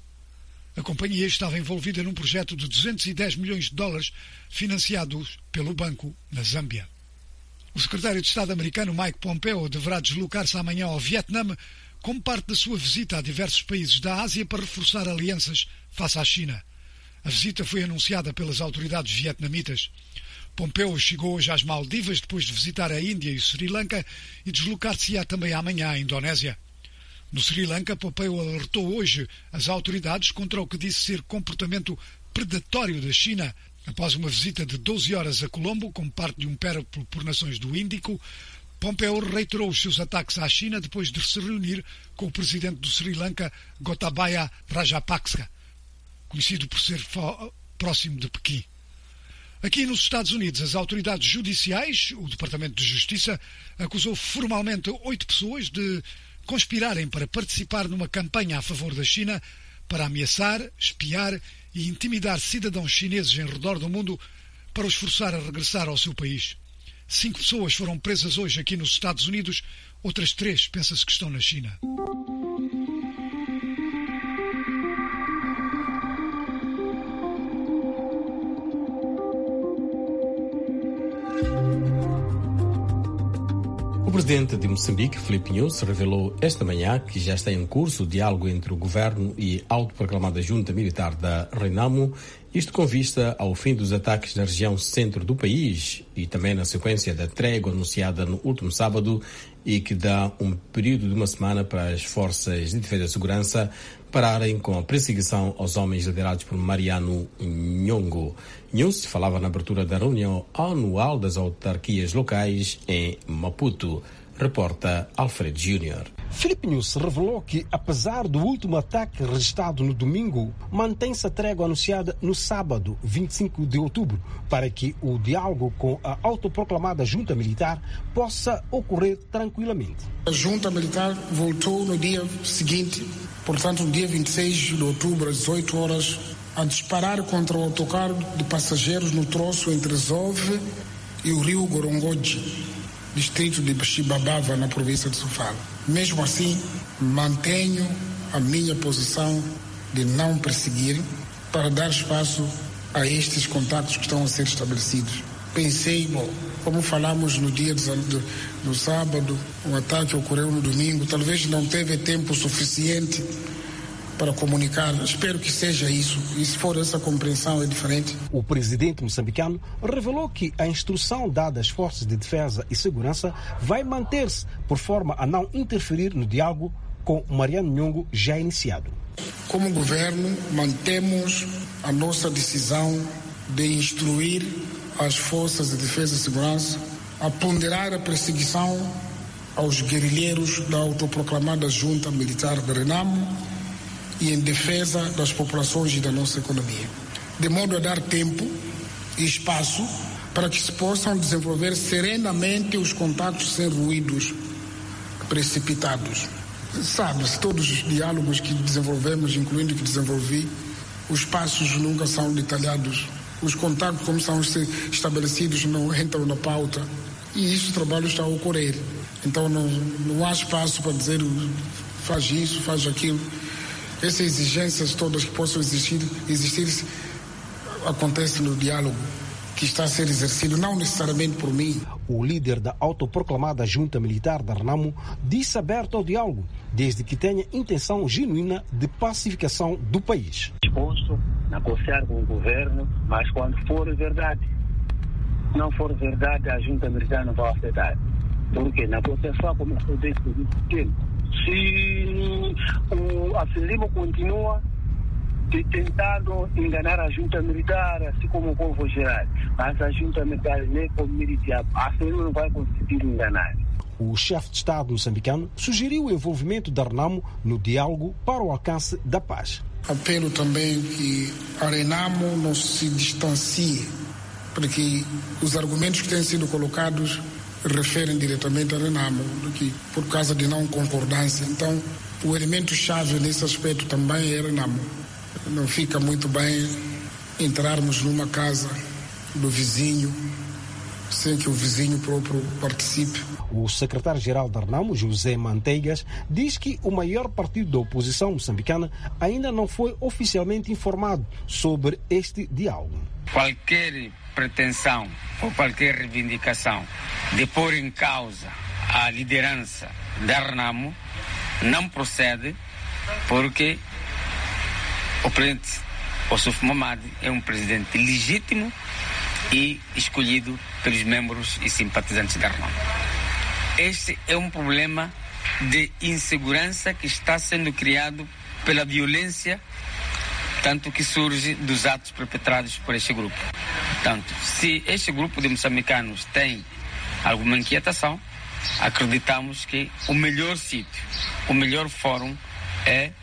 A companhia estava envolvida num projeto de duzentos e dez milhões de dólares financiados pelo banco na Zâmbia. O secretário de Estado americano Mike Pompeo deverá deslocar-se amanhã ao Vietnã como parte da sua visita a diversos países da Ásia para reforçar alianças face à China. A visita foi anunciada pelas autoridades vietnamitas. Pompeo chegou hoje às Maldivas depois de visitar a Índia e o Sri Lanka e deslocar-se-á também amanhã à Indonésia. No Sri Lanka, Pompeo alertou hoje as autoridades contra o que disse ser comportamento predatório da China após uma visita de doze horas a Colombo como parte de um périplo por nações do Índico. Pompeo reiterou os seus ataques à China depois de se reunir com o presidente do Sri Lanka, Gotabaya Rajapaksa, conhecido por ser próximo de Pequim. Aqui nos Estados Unidos, as autoridades judiciais, o Departamento de Justiça, acusou formalmente oito pessoas de conspirarem para participar numa campanha a favor da China para ameaçar, espiar e intimidar cidadãos chineses em redor do mundo para os forçar a regressar ao seu país. Cinco pessoas foram presas hoje aqui nos Estados Unidos, outras três pensa-se que estão na China. O presidente de Moçambique, Filipe Nunes, revelou esta manhã que já está em curso o diálogo entre o governo e a autoproclamada junta militar da Renamo, isto com vista ao fim dos ataques na região centro do país e também na sequência da trégua anunciada no último sábado e que dá um período de uma semana para as forças de defesa e segurança pararem com a perseguição aos homens liderados por Mariano Nhongo. Nunes falava na abertura da reunião anual das autarquias locais em Maputo. Reporta Alfred Júnior. Filipe Nunes revelou que, apesar do último ataque registrado no domingo, mantém-se a trégua anunciada no sábado, vinte e cinco de outubro, para que o diálogo com a autoproclamada junta militar possa ocorrer tranquilamente. A junta militar voltou no dia seguinte, portanto, no dia vinte e seis de outubro, às dezoito horas, a disparar contra o autocarro de passageiros no troço entre Zove e o rio Gorongoji, distrito de Chibabava, na província de Sofala. Mesmo assim, mantenho a minha posição de não perseguir para dar espaço a estes contactos que estão a ser estabelecidos. Pensei, bom, como falamos no dia do, do sábado, o ataque ocorreu no domingo, talvez não teve tempo suficiente para comunicar. Espero que seja isso. E se for essa compreensão é diferente. O presidente moçambicano revelou que a instrução dada às forças de defesa e segurança vai manter-se por forma a não interferir no diálogo com Mariano Nhongo já iniciado. Como governo, mantemos a nossa decisão de instruir as forças de defesa e segurança a ponderar a perseguição aos guerrilheiros da autoproclamada junta militar de Renamo e em defesa das populações e da nossa economia, de modo a dar tempo e espaço para que se possam desenvolver serenamente os contactos sem ruídos precipitados. Sabe-se, todos os diálogos que desenvolvemos, incluindo que desenvolvi, os passos nunca são detalhados, os contactos como são estabelecidos não entram na pauta e isso o trabalho está a ocorrer. Então não, não há espaço para dizer faz isso, faz aquilo. Essas exigências todas que possam existir, existir acontecem no diálogo que está a ser exercido, não necessariamente por mim. O líder da autoproclamada junta militar da Renamo disse aberto ao diálogo, desde que tenha intenção genuína de pacificação do país. Disposto a negociar com o governo, mas quando for verdade, não for verdade, a junta militar não vai aceitar. Porque na negociação começou desde muito tempo. Se o Afilimo continua tentando enganar a junta militar, assim como o povo geral, mas a junta militar nem como militar, a Afilimo não vai conseguir enganar. O chefe de Estado moçambicano sugeriu o envolvimento da Renamo no diálogo para o alcance da paz. Apelo também que a Renamo não se distancie, porque os argumentos que têm sido colocados referem diretamente a Renamo, que, por causa de não concordância. Então, o elemento-chave nesse aspecto também é Renamo. Não fica muito bem entrarmos numa casa do vizinho sem que o vizinho próprio participe. O secretário-geral da Renamo, José Manteigas, diz que o maior partido da oposição moçambicana ainda não foi oficialmente informado sobre este diálogo. Qualquer pretensão ou qualquer reivindicação de pôr em causa a liderança da Renamo não procede, porque o presidente Ossuf Mamadi é um presidente legítimo e escolhido pelos membros e simpatizantes da Renamo. Este é um problema de insegurança que está sendo criado pela violência, tanto que surge dos atos perpetrados por este grupo. Portanto, se este grupo de moçambicanos tem alguma inquietação, acreditamos que o melhor sítio, o melhor fórum é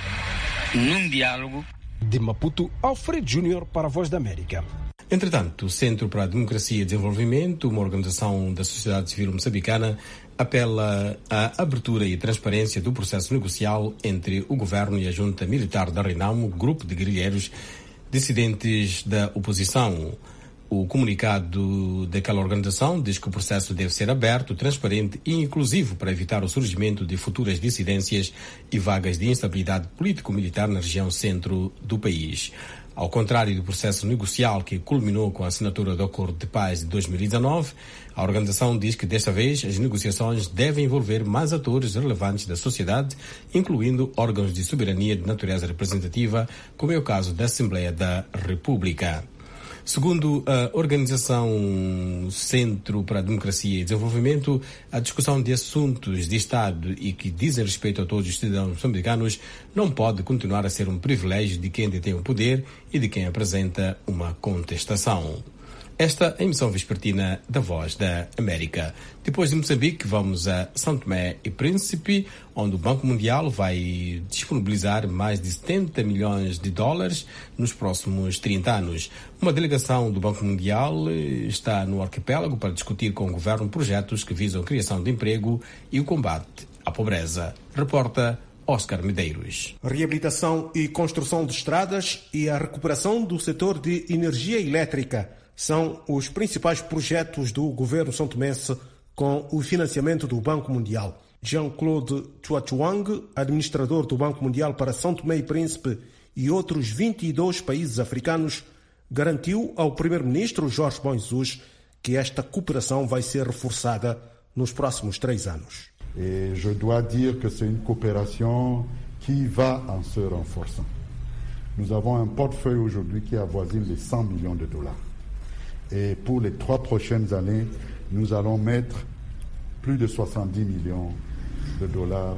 num diálogo. De Maputo, Alfredo Júnior para a Voz da América. Entretanto, o Centro para a Democracia e Desenvolvimento, uma organização da sociedade civil moçambicana, apela à abertura e transparência do processo negocial entre o governo e a junta militar da Renamo, grupo de guerrilheiros dissidentes da oposição. O comunicado daquela organização diz que o processo deve ser aberto, transparente e inclusivo para evitar o surgimento de futuras dissidências e vagas de instabilidade político-militar na região centro do país. Ao contrário do processo negocial que culminou com a assinatura do Acordo de Paz de dois mil e dezenove, a organização diz que desta vez as negociações devem envolver mais atores relevantes da sociedade, incluindo órgãos de soberania de natureza representativa, como é o caso da Assembleia da República. Segundo a organização Centro para a Democracia e Desenvolvimento, a discussão de assuntos de Estado e que dizem respeito a todos os cidadãos moçambicanos não pode continuar a ser um privilégio de quem detém o poder e de quem apresenta uma contestação. Esta é a emissão vespertina da Voz da América. Depois de Moçambique, vamos a São Tomé e Príncipe, onde o Banco Mundial vai disponibilizar mais de setenta milhões de dólares nos próximos trinta anos. Uma delegação do Banco Mundial está no arquipélago para discutir com o governo projetos que visam a criação de emprego e o combate à pobreza. Reporta Oscar Medeiros. Reabilitação e construção de estradas e a recuperação do setor de energia elétrica são os principais projetos do governo são-tomense com o financiamento do Banco Mundial. Jean-Claude Chuachuang, administrador do Banco Mundial para São Tomé e Príncipe e outros vinte e dois países africanos, garantiu ao primeiro-ministro Jorge Bom Jesus que esta cooperação vai ser reforçada nos próximos três anos. Et je dois dire que c'est une coopération qui va en se renforçant. Nous avons un portefeuille aujourd'hui qui avoisine les cent millions de dollars. Et pour les trois prochaines années, nous allons mettre plus de soixante-dix millions de dollars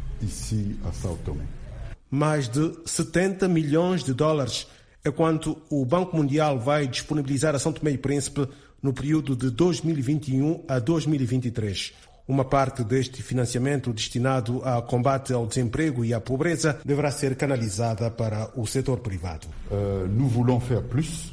ici à São Tomé. Mais de setenta milhões de dólares é quanto o Banco Mundial vai disponibilizar a São Tomé e Príncipe no período de dois mil e vinte e um a dois mil e vinte e três. Uma parte deste financiamento destinado ao combate ao desemprego e à pobreza deverá ser canalizada para o setor privado. Uh, nous voulons faire plus.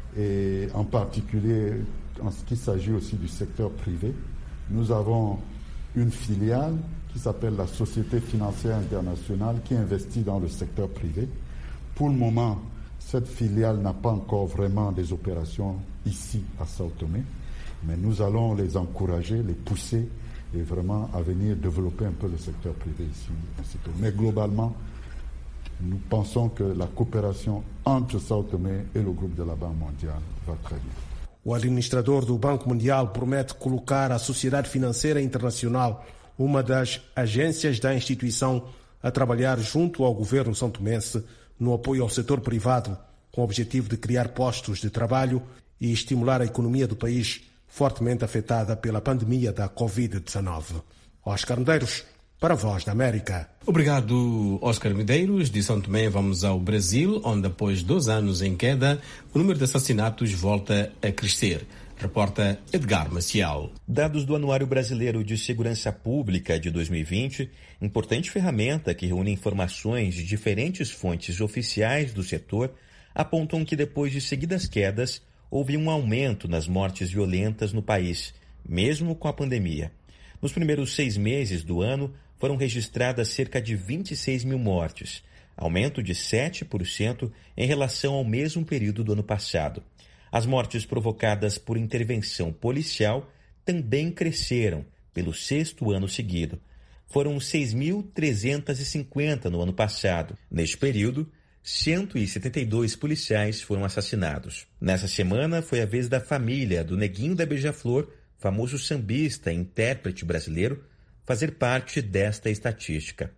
Et en particulier en ce qui s'agit aussi du secteur privé. Nous avons une filiale qui s'appelle la Société Financière Internationale qui investit dans le secteur privé. Pour le moment, cette filiale n'a pas encore vraiment des opérations ici à São Tomé, mais nous allons les encourager, les pousser et vraiment à venir développer un peu le secteur privé ici. Mais globalement, nous pensons que la coopération entre São Tomé et le groupe de la Banque mondiale va très bien. O administrador do Banco Mundial promete colocar a Sociedade Financeira Internacional, uma das agências da instituição, a trabalhar junto ao governo são-tomense no apoio ao setor privado, com o objetivo de criar postos de trabalho e estimular a economia do país, fortemente afetada pela pandemia da covid dezenove. Oscar Medeiros, para a Voz da América. Obrigado, Oscar Medeiros. De São Tomé vamos ao Brasil, onde após dois anos em queda, o número de assassinatos volta a crescer. Reporta Edgar Maciel. Dados do Anuário Brasileiro de Segurança Pública de dois mil e vinte, importante ferramenta que reúne informações de diferentes fontes oficiais do setor, apontam que depois de seguidas quedas, houve um aumento nas mortes violentas no país, mesmo com a pandemia. Nos primeiros seis meses do ano, foram registradas cerca de vinte e seis mil mortes, aumento de sete por cento em relação ao mesmo período do ano passado. As mortes provocadas por intervenção policial também cresceram pelo sexto ano seguido. Foram seis mil trezentos e cinquenta no ano passado. Neste período, cento e setenta e dois policiais foram assassinados. Nessa semana, foi a vez da família do Neguinho da Beija-Flor, famoso sambista e intérprete brasileiro, fazer parte desta estatística.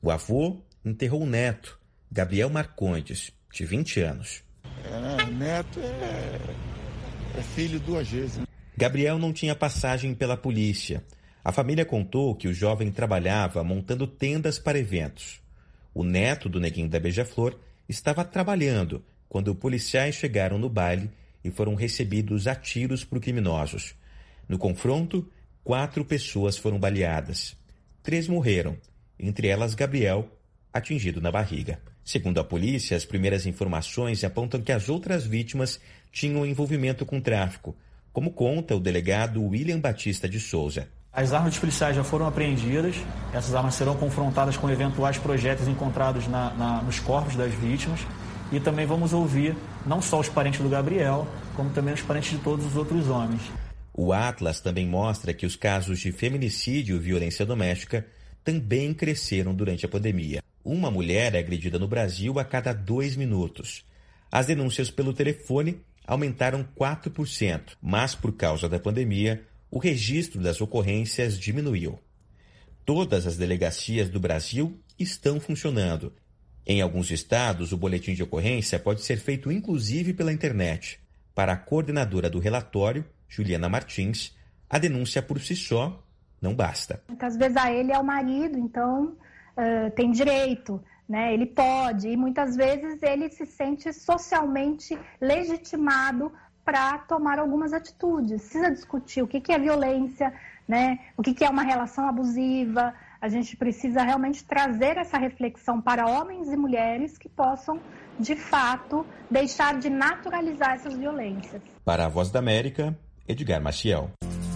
O avô enterrou o neto, Gabriel Marcondes, de vinte anos. É, neto é, é filho duas vezes. Né? Gabriel não tinha passagem pela polícia. A família contou que o jovem trabalhava montando tendas para eventos. O neto do neguinho da Beija-Flor estava trabalhando quando policiais chegaram no baile e foram recebidos a tiros por criminosos. No confronto, quatro pessoas foram baleadas. Três morreram, entre elas Gabriel, atingido na barriga. Segundo a polícia, as primeiras informações apontam que as outras vítimas tinham envolvimento com tráfico, como conta o delegado William Batista de Souza. As armas dos policiais já foram apreendidas, essas armas serão confrontadas com eventuais projéteis encontrados na, na, nos corpos das vítimas e também vamos ouvir não só os parentes do Gabriel, como também os parentes de todos os outros homens. O Atlas também mostra que os casos de feminicídio e violência doméstica também cresceram durante a pandemia. Uma mulher é agredida no Brasil a cada dois minutos. As denúncias pelo telefone aumentaram quatro por cento, mas por causa da pandemia, o registro das ocorrências diminuiu. Todas as delegacias do Brasil estão funcionando. Em alguns estados, o boletim de ocorrência pode ser feito inclusive pela internet. Para a coordenadora do relatório, Juliana Martins, a denúncia por si só não basta. Muitas vezes a ele é o marido, então uh, tem direito, né? Ele pode, e muitas vezes ele se sente socialmente legitimado para tomar algumas atitudes. Precisa discutir o que, que é violência, né? O que, que é uma relação abusiva. A gente precisa realmente trazer essa reflexão para homens e mulheres que possam, de fato, deixar de naturalizar essas violências. Para a Voz da América, Edgar Maciel.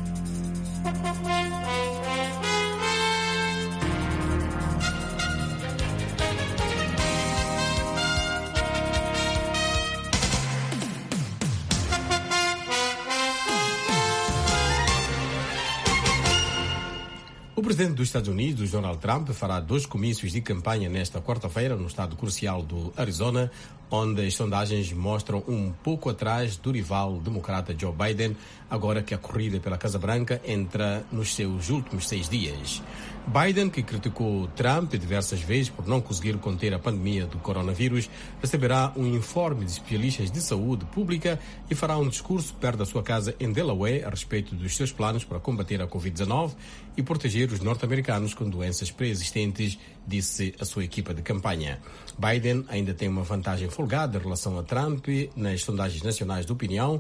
O presidente dos Estados Unidos, Donald Trump, fará dois comícios de campanha nesta quarta-feira no estado crucial do Arizona, onde as sondagens mostram um pouco atrás do rival democrata Joe Biden, agora que a corrida pela Casa Branca entra nos seus últimos seis dias. Biden, que criticou Trump diversas vezes por não conseguir conter a pandemia do coronavírus, receberá um informe de especialistas de saúde pública e fará um discurso perto da sua casa em Delaware a respeito dos seus planos para combater a covid dezenove e proteger os norte-americanos com doenças pré-existentes, disse a sua equipa de campanha. Biden ainda tem uma vantagem folgada em relação a Trump nas sondagens nacionais de opinião,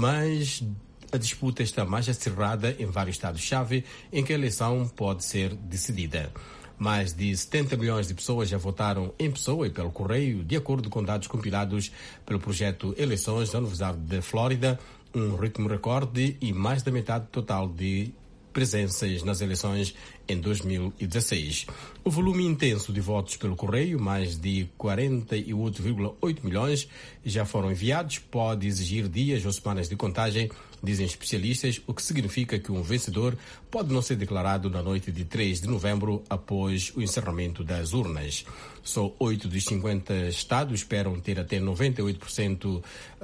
mas a disputa está mais acirrada em vários estados-chave em que a eleição pode ser decidida. Mais de setenta milhões de pessoas já votaram em pessoa e pelo correio, de acordo com dados compilados pelo projeto Eleições da Universidade de Flórida, um ritmo recorde e mais da metade total de presenças nas eleições em dois mil e dezesseis. O volume intenso de votos pelo correio, mais de quarenta e oito vírgula oito milhões, já foram enviados, pode exigir dias ou semanas de contagem, dizem especialistas, o que significa que um vencedor pode não ser declarado na noite de três de novembro, após o encerramento das urnas. Só oito dos cinquenta estados esperam ter até noventa e oito por cento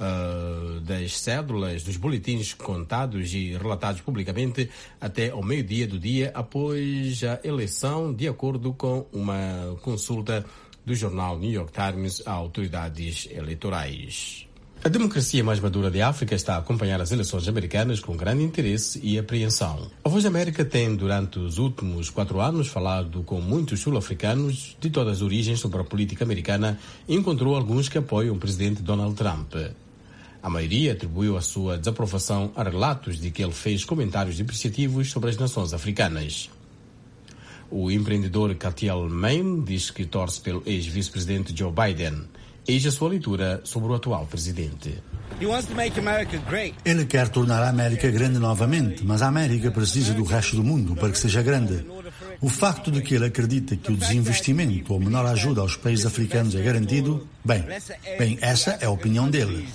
uh, das cédulas dos boletins contados e relatados publicamente até ao meio-dia do dia após a eleição, de acordo com uma consulta do jornal New York Times a autoridades eleitorais. A democracia mais madura de África está a acompanhar as eleições americanas com grande interesse e apreensão. A Voz da América tem, durante os últimos quatro anos, falado com muitos sul-africanos de todas as origens sobre a política americana e encontrou alguns que apoiam o presidente Donald Trump. A maioria atribuiu a sua desaprovação a relatos de que ele fez comentários depreciativos sobre as nações africanas. O empreendedor Katiel Main diz que torce pelo ex-vice-presidente Joe Biden. Eis a sua leitura sobre o atual presidente. Ele quer tornar a América grande novamente, mas a América precisa do resto do mundo para que seja grande. O facto de que ele acredita que o desinvestimento ou menor ajuda aos países africanos é garantido, bem, bem, essa é a opinião dele.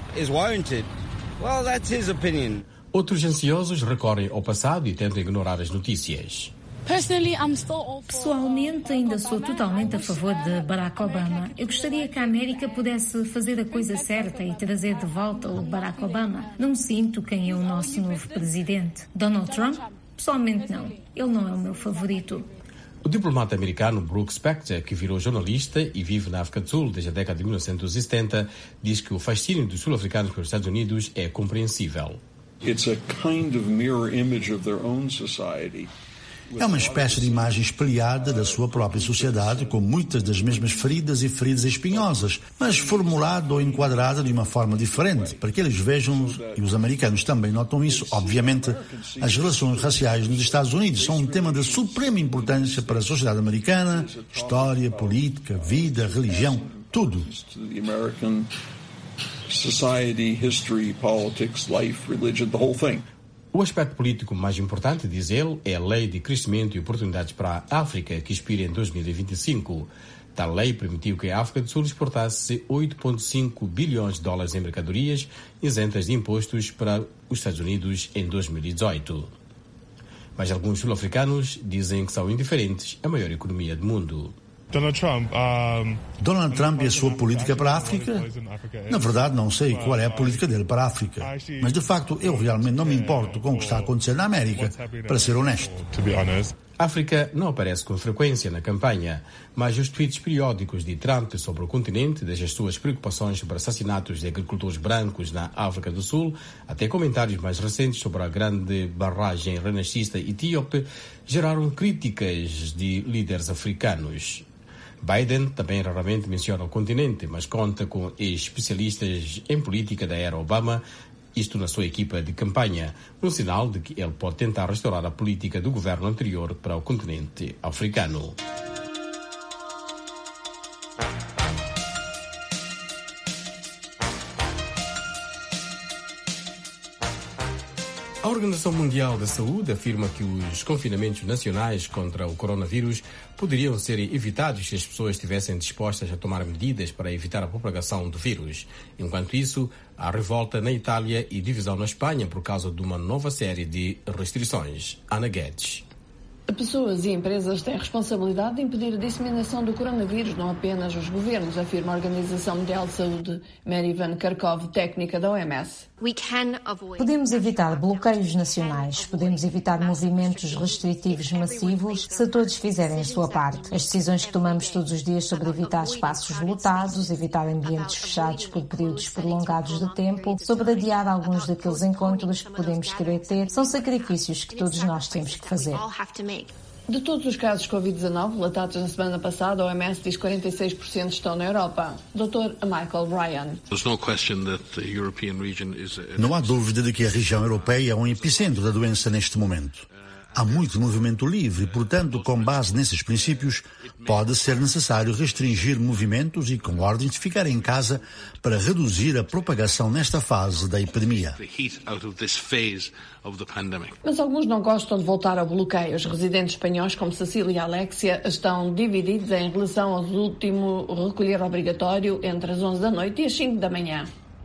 Outros ansiosos recorrem ao passado e tentam ignorar as notícias. Pessoalmente, ainda sou totalmente a favor de Barack Obama. Eu gostaria que a América pudesse fazer a coisa certa e trazer de volta o Barack Obama. Não sinto quem é o nosso novo presidente. Donald Trump? Pessoalmente não. Ele não é o meu favorito. O O diplomata americano Brooke Spector, que virou jornalista e vive na África do Sul desde a década de mil novecentos e setenta, diz que o fascínio dos sul-africanos pelos Estados Unidos é compreensível. It's a kind of mirror image of their own society. É uma espécie de imagem espelhada da sua própria sociedade, com muitas das mesmas feridas e feridas espinhosas, mas formulada ou enquadrada de uma forma diferente, para que eles vejam, e os americanos também notam isso, obviamente, as relações raciais nos Estados Unidos são um tema de suprema importância para a sociedade americana, história, política, vida, religião, tudo. Society, history, politics, life, religion, the whole thing. O aspecto político mais importante, diz ele, é a Lei de Crescimento e Oportunidades para a África, que expira em dois mil e vinte e cinco. Tal lei permitiu que a África do Sul exportasse oito vírgula cinco bilhões de dólares em mercadorias isentas de impostos para os Estados Unidos em dois mil e dezoito. Mas alguns sul-africanos dizem que são indiferentes à maior economia do mundo. Donald Trump, um... Donald Trump e a sua política para a África? Na verdade, não sei qual é a política dele para a África. Mas, de facto, eu realmente não me importo com o que está a acontecer na América, para ser honesto. A África não aparece com frequência na campanha, mas os tweets periódicos de Trump sobre o continente, desde as suas preocupações sobre assassinatos de agricultores brancos na África do Sul, até comentários mais recentes sobre a grande barragem renascista etíope, geraram críticas de líderes africanos. Biden também raramente menciona o continente, mas conta com especialistas em política da era Obama, isto na sua equipa de campanha, um sinal de que ele pode tentar restaurar a política do governo anterior para o continente africano. A Organização Mundial da Saúde afirma que os confinamentos nacionais contra o coronavírus poderiam ser evitados se as pessoas estivessem dispostas a tomar medidas para evitar a propagação do vírus. Enquanto isso, há revolta na Itália e divisão na Espanha por causa de uma nova série de restrições. Ana Guedes. Pessoas e empresas têm responsabilidade de impedir a disseminação do coronavírus, não apenas os governos, afirma a Organização Mundial de Saúde. Mary Van Kerkhove, técnica da O M S. Podemos evitar bloqueios nacionais, podemos evitar movimentos restritivos massivos se todos fizerem a sua parte. As decisões que tomamos todos os dias sobre evitar espaços lotados, evitar ambientes fechados por períodos prolongados de tempo, sobre adiar alguns daqueles encontros que podemos querer ter, são sacrifícios que todos nós temos que fazer. De todos os casos de covid dezanove relatados na semana passada, a O M S diz que quarenta e seis por cento estão na Europa. doutor Michael Ryan. Não há dúvida de que a região europeia é um epicentro da doença neste momento. Há muito movimento livre e, portanto, com base nesses princípios, pode ser necessário restringir movimentos e com ordens de ficar em casa para reduzir a propagação nesta fase da epidemia. Mas alguns não gostam de voltar ao bloqueio. Os residentes espanhóis, como Cecília e Alexia, estão divididos em relação ao último recolher obrigatório entre as onze da noite e as cinco da manhã.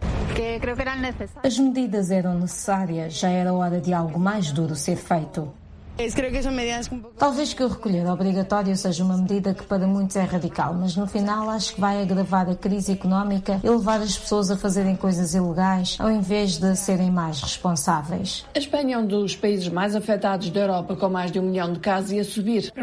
As medidas eram necessárias, já era hora de algo mais duro ser feito. Talvez que o recolher obrigatório seja uma medida que para muitos é radical, mas no final acho que vai agravar a crise económica e levar as pessoas a fazerem coisas ilegais ao invés de serem mais responsáveis. A Espanha é um dos países mais afetados da Europa, com mais de um milhão de casos e a subir.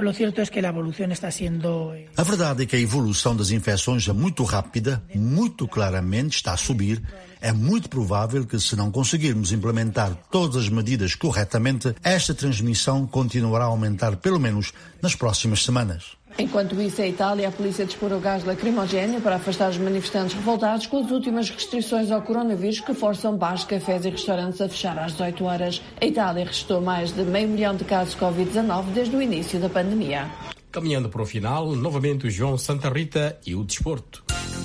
A verdade é que a evolução das infecções é muito rápida, muito claramente está a subir. É muito provável que, se não conseguirmos implementar todas as medidas corretamente, esta transmissão continuará a aumentar pelo menos nas próximas semanas. Enquanto isso, a Itália, a polícia disparou gás lacrimogéneo para afastar os manifestantes revoltados com as últimas restrições ao coronavírus que forçam bares, cafés e restaurantes a fechar às dezoito horas. A Itália registrou mais de meio milhão de casos de covid dezanove desde o início da pandemia. Caminhando para o final, novamente o João Santa Rita e o desporto.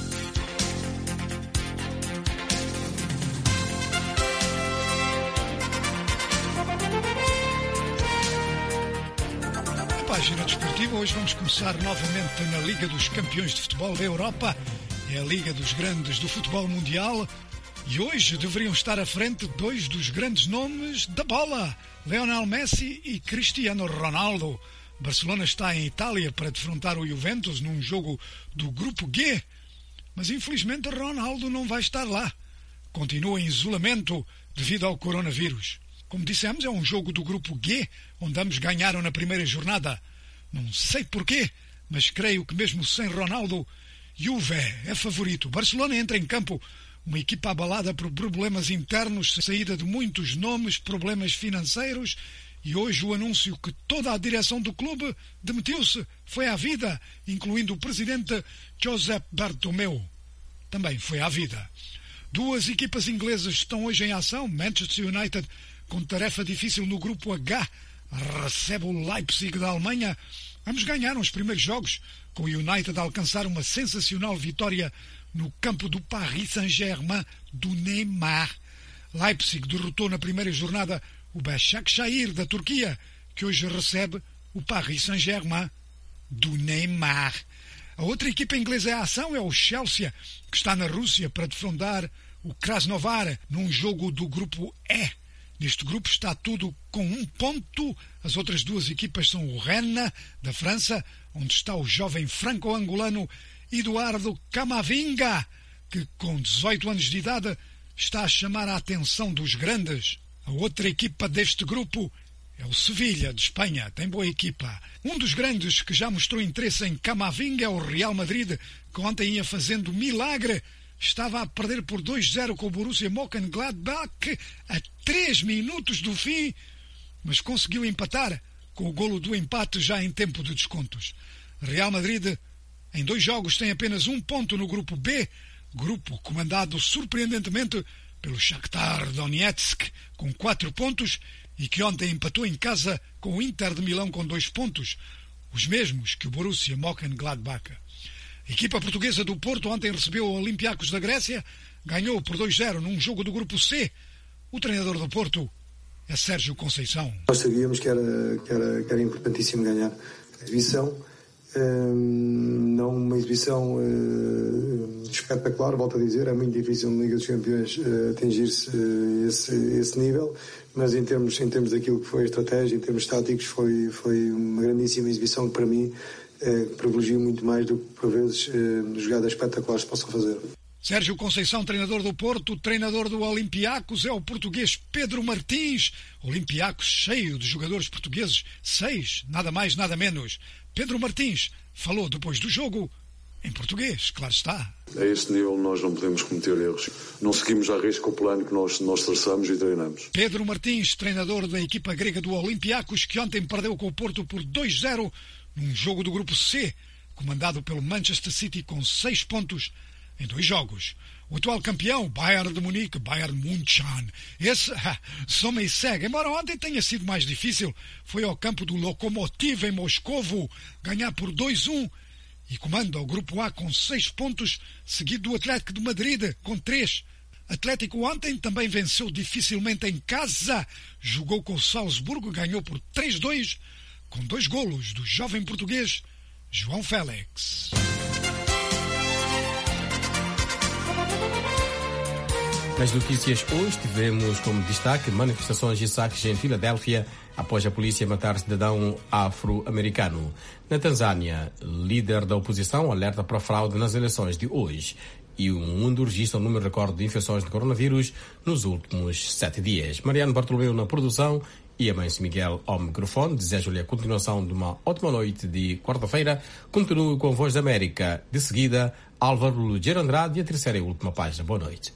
Página desportiva, hoje vamos começar novamente na Liga dos Campeões de Futebol da Europa, é a Liga dos Grandes do Futebol Mundial, e hoje deveriam estar à frente dois dos grandes nomes da bola, Lionel Messi e Cristiano Ronaldo. Barcelona está em Itália para defrontar o Juventus num jogo do Grupo G, mas infelizmente Ronaldo não vai estar lá, continua em isolamento devido ao coronavírus. Como dissemos, é um jogo do Grupo G, onde ambos ganharam na primeira jornada. Não sei porquê, mas creio que mesmo sem Ronaldo, Juve é favorito. Barcelona entra em campo, uma equipa abalada por problemas internos, saída de muitos nomes, problemas financeiros, e hoje o anúncio que toda a direção do clube demitiu-se foi à vida, incluindo o presidente Josep Bartomeu. Também foi à vida. Duas equipas inglesas estão hoje em ação. Manchester United, com tarefa difícil no grupo H, recebe o Leipzig da Alemanha. Ambos ganharam os primeiros jogos, com o United a alcançar uma sensacional vitória no campo do Paris Saint-Germain do Neymar. Leipzig derrotou na primeira jornada o Başakşehir da Turquia, que hoje recebe o Paris Saint-Germain do Neymar. A outra equipa inglesa em ação é o Chelsea, que está na Rússia para defrontar o Krasnodar num jogo do grupo E. Neste grupo está tudo com um ponto. As outras duas equipas são o Rennes, da França, onde está o jovem franco-angolano Eduardo Camavinga, que com dezoito anos de idade está a chamar a atenção dos grandes. A outra equipa deste grupo é o Sevilha, de Espanha. Tem boa equipa. Um dos grandes que já mostrou interesse em Camavinga é o Real Madrid, que ontem ia fazendo milagre. Estava a perder por dois a zero com o Borussia Mönchengladbach a três minutos do fim, mas conseguiu empatar com o golo do empate já em tempo de descontos. Real Madrid, em dois jogos, tem apenas um ponto no grupo B, grupo comandado surpreendentemente pelo Shakhtar Donetsk, com quatro pontos, e que ontem empatou em casa com o Inter de Milão com dois pontos, os mesmos que o Borussia Mönchengladbach. A equipa portuguesa do Porto ontem recebeu o Olympiacos da Grécia, ganhou por dois a zero num jogo do grupo C. O treinador do Porto é Sérgio Conceição. Nós sabíamos que era, que era, que era importantíssimo ganhar a exibição, um, não uma exibição uh, espetacular, volto a dizer, é muito difícil na Liga dos Campeões uh, atingir-se uh, esse, esse nível, mas em termos, em termos daquilo que foi a estratégia, em termos táticos, foi, foi uma grandíssima exibição que para mim uh, privilegia muito mais do que por vezes uh, jogadas espetaculares possam fazer. Sérgio Conceição, treinador do Porto, treinador do Olympiacos é o português Pedro Martins. Olympiacos cheio de jogadores portugueses, seis, nada mais, nada menos. Pedro Martins falou depois do jogo em português, claro está. A este nível nós não podemos cometer erros. Não seguimos à risca o plano que nós, nós traçamos e treinamos. Pedro Martins, treinador da equipa grega do Olympiacos, que ontem perdeu com o Porto por dois a zero num jogo do grupo C, comandado pelo Manchester City com seis pontos em dois jogos. O atual campeão, Bayern de Munique, Bayern München, esse ha, soma e segue. Embora ontem tenha sido mais difícil, foi ao campo do Lokomotiv em Moscovo ganhar por dois a um e comanda o grupo A com seis pontos, seguido do Atlético de Madrid com três. Atlético ontem também venceu dificilmente em casa, jogou com o Salzburgo, ganhou por três a dois, com dois golos do jovem português João Félix. Nas notícias hoje tivemos como destaque manifestações e saques em Filadélfia após a polícia matar cidadão afro-americano. Na Tanzânia, líder da oposição alerta para fraude nas eleições de hoje. E o mundo registra um número recorde de infecções de coronavírus nos últimos sete dias. Mariano Bartolomeu na produção e Amancio Miguel ao microfone. Desejo-lhe a continuação de uma ótima noite de quarta-feira. Continuo com a Voz da América. De seguida, Álvaro Lugero Andrade e a terceira e última página. Boa noite.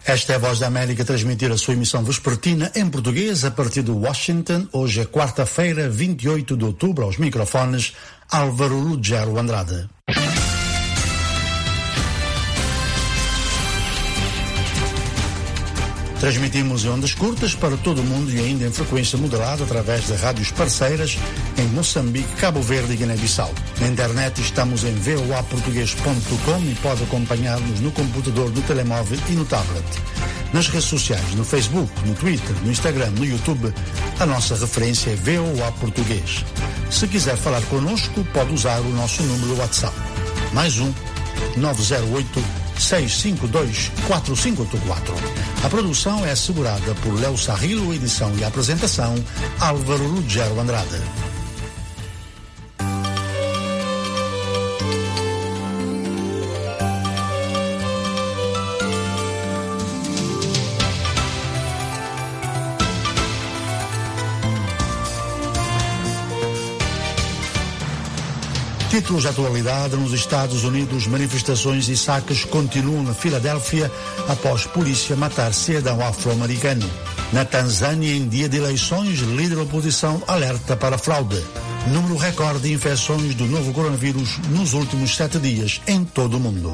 Esta é a Voz da América a transmitir a sua emissão vespertina em português a partir de Washington. Hoje é quarta-feira, vinte e oito de outubro, aos microfones, Álvaro Lugero Andrade. Transmitimos em ondas curtas para todo o mundo e ainda em frequência modulada através de rádios parceiras em Moçambique, Cabo Verde e Guiné-Bissau. Na internet estamos em v o a português ponto com e pode acompanhar-nos no computador, no telemóvel e no tablet. Nas redes sociais, no Facebook, no Twitter, no Instagram, no YouTube, a nossa referência é V O A Português. Se quiser falar connosco, pode usar o nosso número do WhatsApp. Mais um, nove zero oito, seis cinco dois, quatro cinco oito quatro. A produção é assegurada por Léo Sarrilo, edição e apresentação, Álvaro Lugero Andrade. Títulos de atualidade: nos Estados Unidos, manifestações e saques continuam na Filadélfia após polícia matar cidadão afro-americano. Na Tanzânia, em dia de eleições, líder da oposição alerta para fraude. Número recorde de infecções do novo coronavírus nos últimos sete dias em todo o mundo.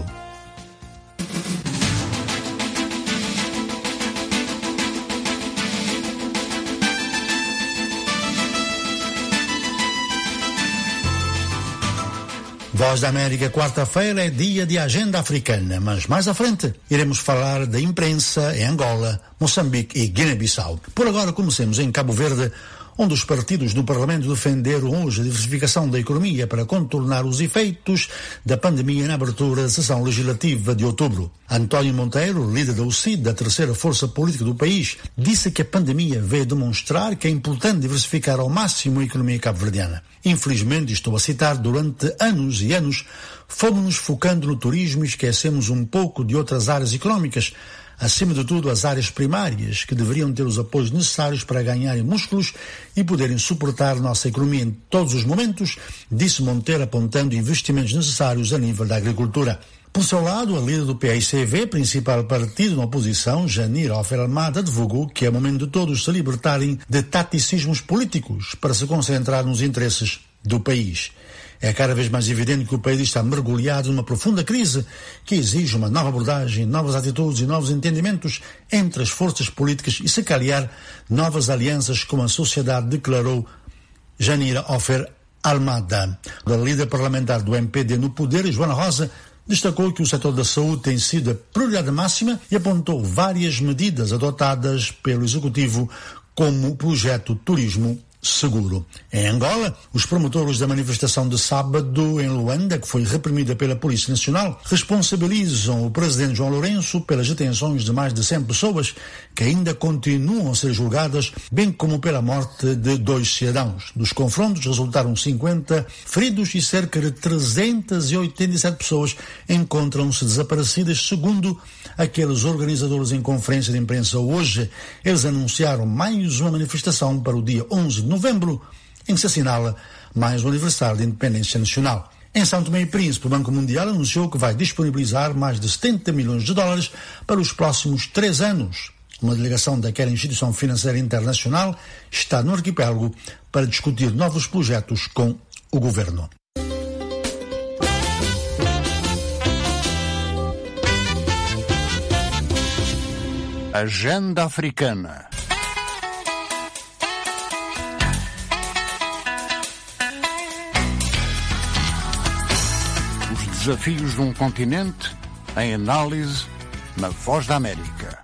Voz da América, quarta-feira é dia de agenda africana, mas mais à frente iremos falar da imprensa em Angola, Moçambique e Guiné-Bissau. Por agora comecemos em Cabo Verde, onde os partidos do Parlamento defenderam hoje a diversificação da economia para contornar os efeitos da pandemia na abertura da sessão legislativa de outubro. António Monteiro, líder da U C I D, da terceira força política do país, disse que a pandemia veio demonstrar que é importante diversificar ao máximo a economia cabo-verdiana. Infelizmente, estou a citar, durante anos e anos fomos-nos focando no turismo e esquecemos um pouco de outras áreas económicas, acima de tudo as áreas primárias, que deveriam ter os apoios necessários para ganharem músculos e poderem suportar nossa economia em todos os momentos, disse Monteiro, apontando investimentos necessários a nível da agricultura. Por seu lado, a líder do P I C V, principal partido na oposição, Janira Ofer Almada, advogou que é momento de todos se libertarem de taticismos políticos para se concentrar nos interesses do país. É cada vez mais evidente que o país está mergulhado numa profunda crise que exige uma nova abordagem, novas atitudes e novos entendimentos entre as forças políticas e, se calhar, novas alianças, como a sociedade declarou Janira Ofer Almada. A líder parlamentar do M P D no poder, Joana Rosa, destacou que o setor da saúde tem sido a prioridade máxima e apontou várias medidas adotadas pelo Executivo, como o projeto Turismo Seguro. Em Angola, os promotores da manifestação de sábado em Luanda, que foi reprimida pela Polícia Nacional, responsabilizam o presidente João Lourenço pelas detenções de mais de cem pessoas que ainda continuam a ser julgadas, bem como pela morte de dois cidadãos. Dos confrontos resultaram cinquenta feridos e cerca de trezentas e oitenta e sete pessoas encontram-se desaparecidas, segundo aqueles organizadores em conferência de imprensa hoje. Eles anunciaram mais uma manifestação para o dia onze de novembro, em que se assinala mais um aniversário da independência nacional. Em São Tomé e Príncipe, o Banco Mundial anunciou que vai disponibilizar mais de setenta milhões de dólares para os próximos três anos. Uma delegação daquela instituição financeira internacional está no arquipélago para discutir novos projetos com o governo. Agenda Africana. Os desafios de um continente em análise na Voz da América.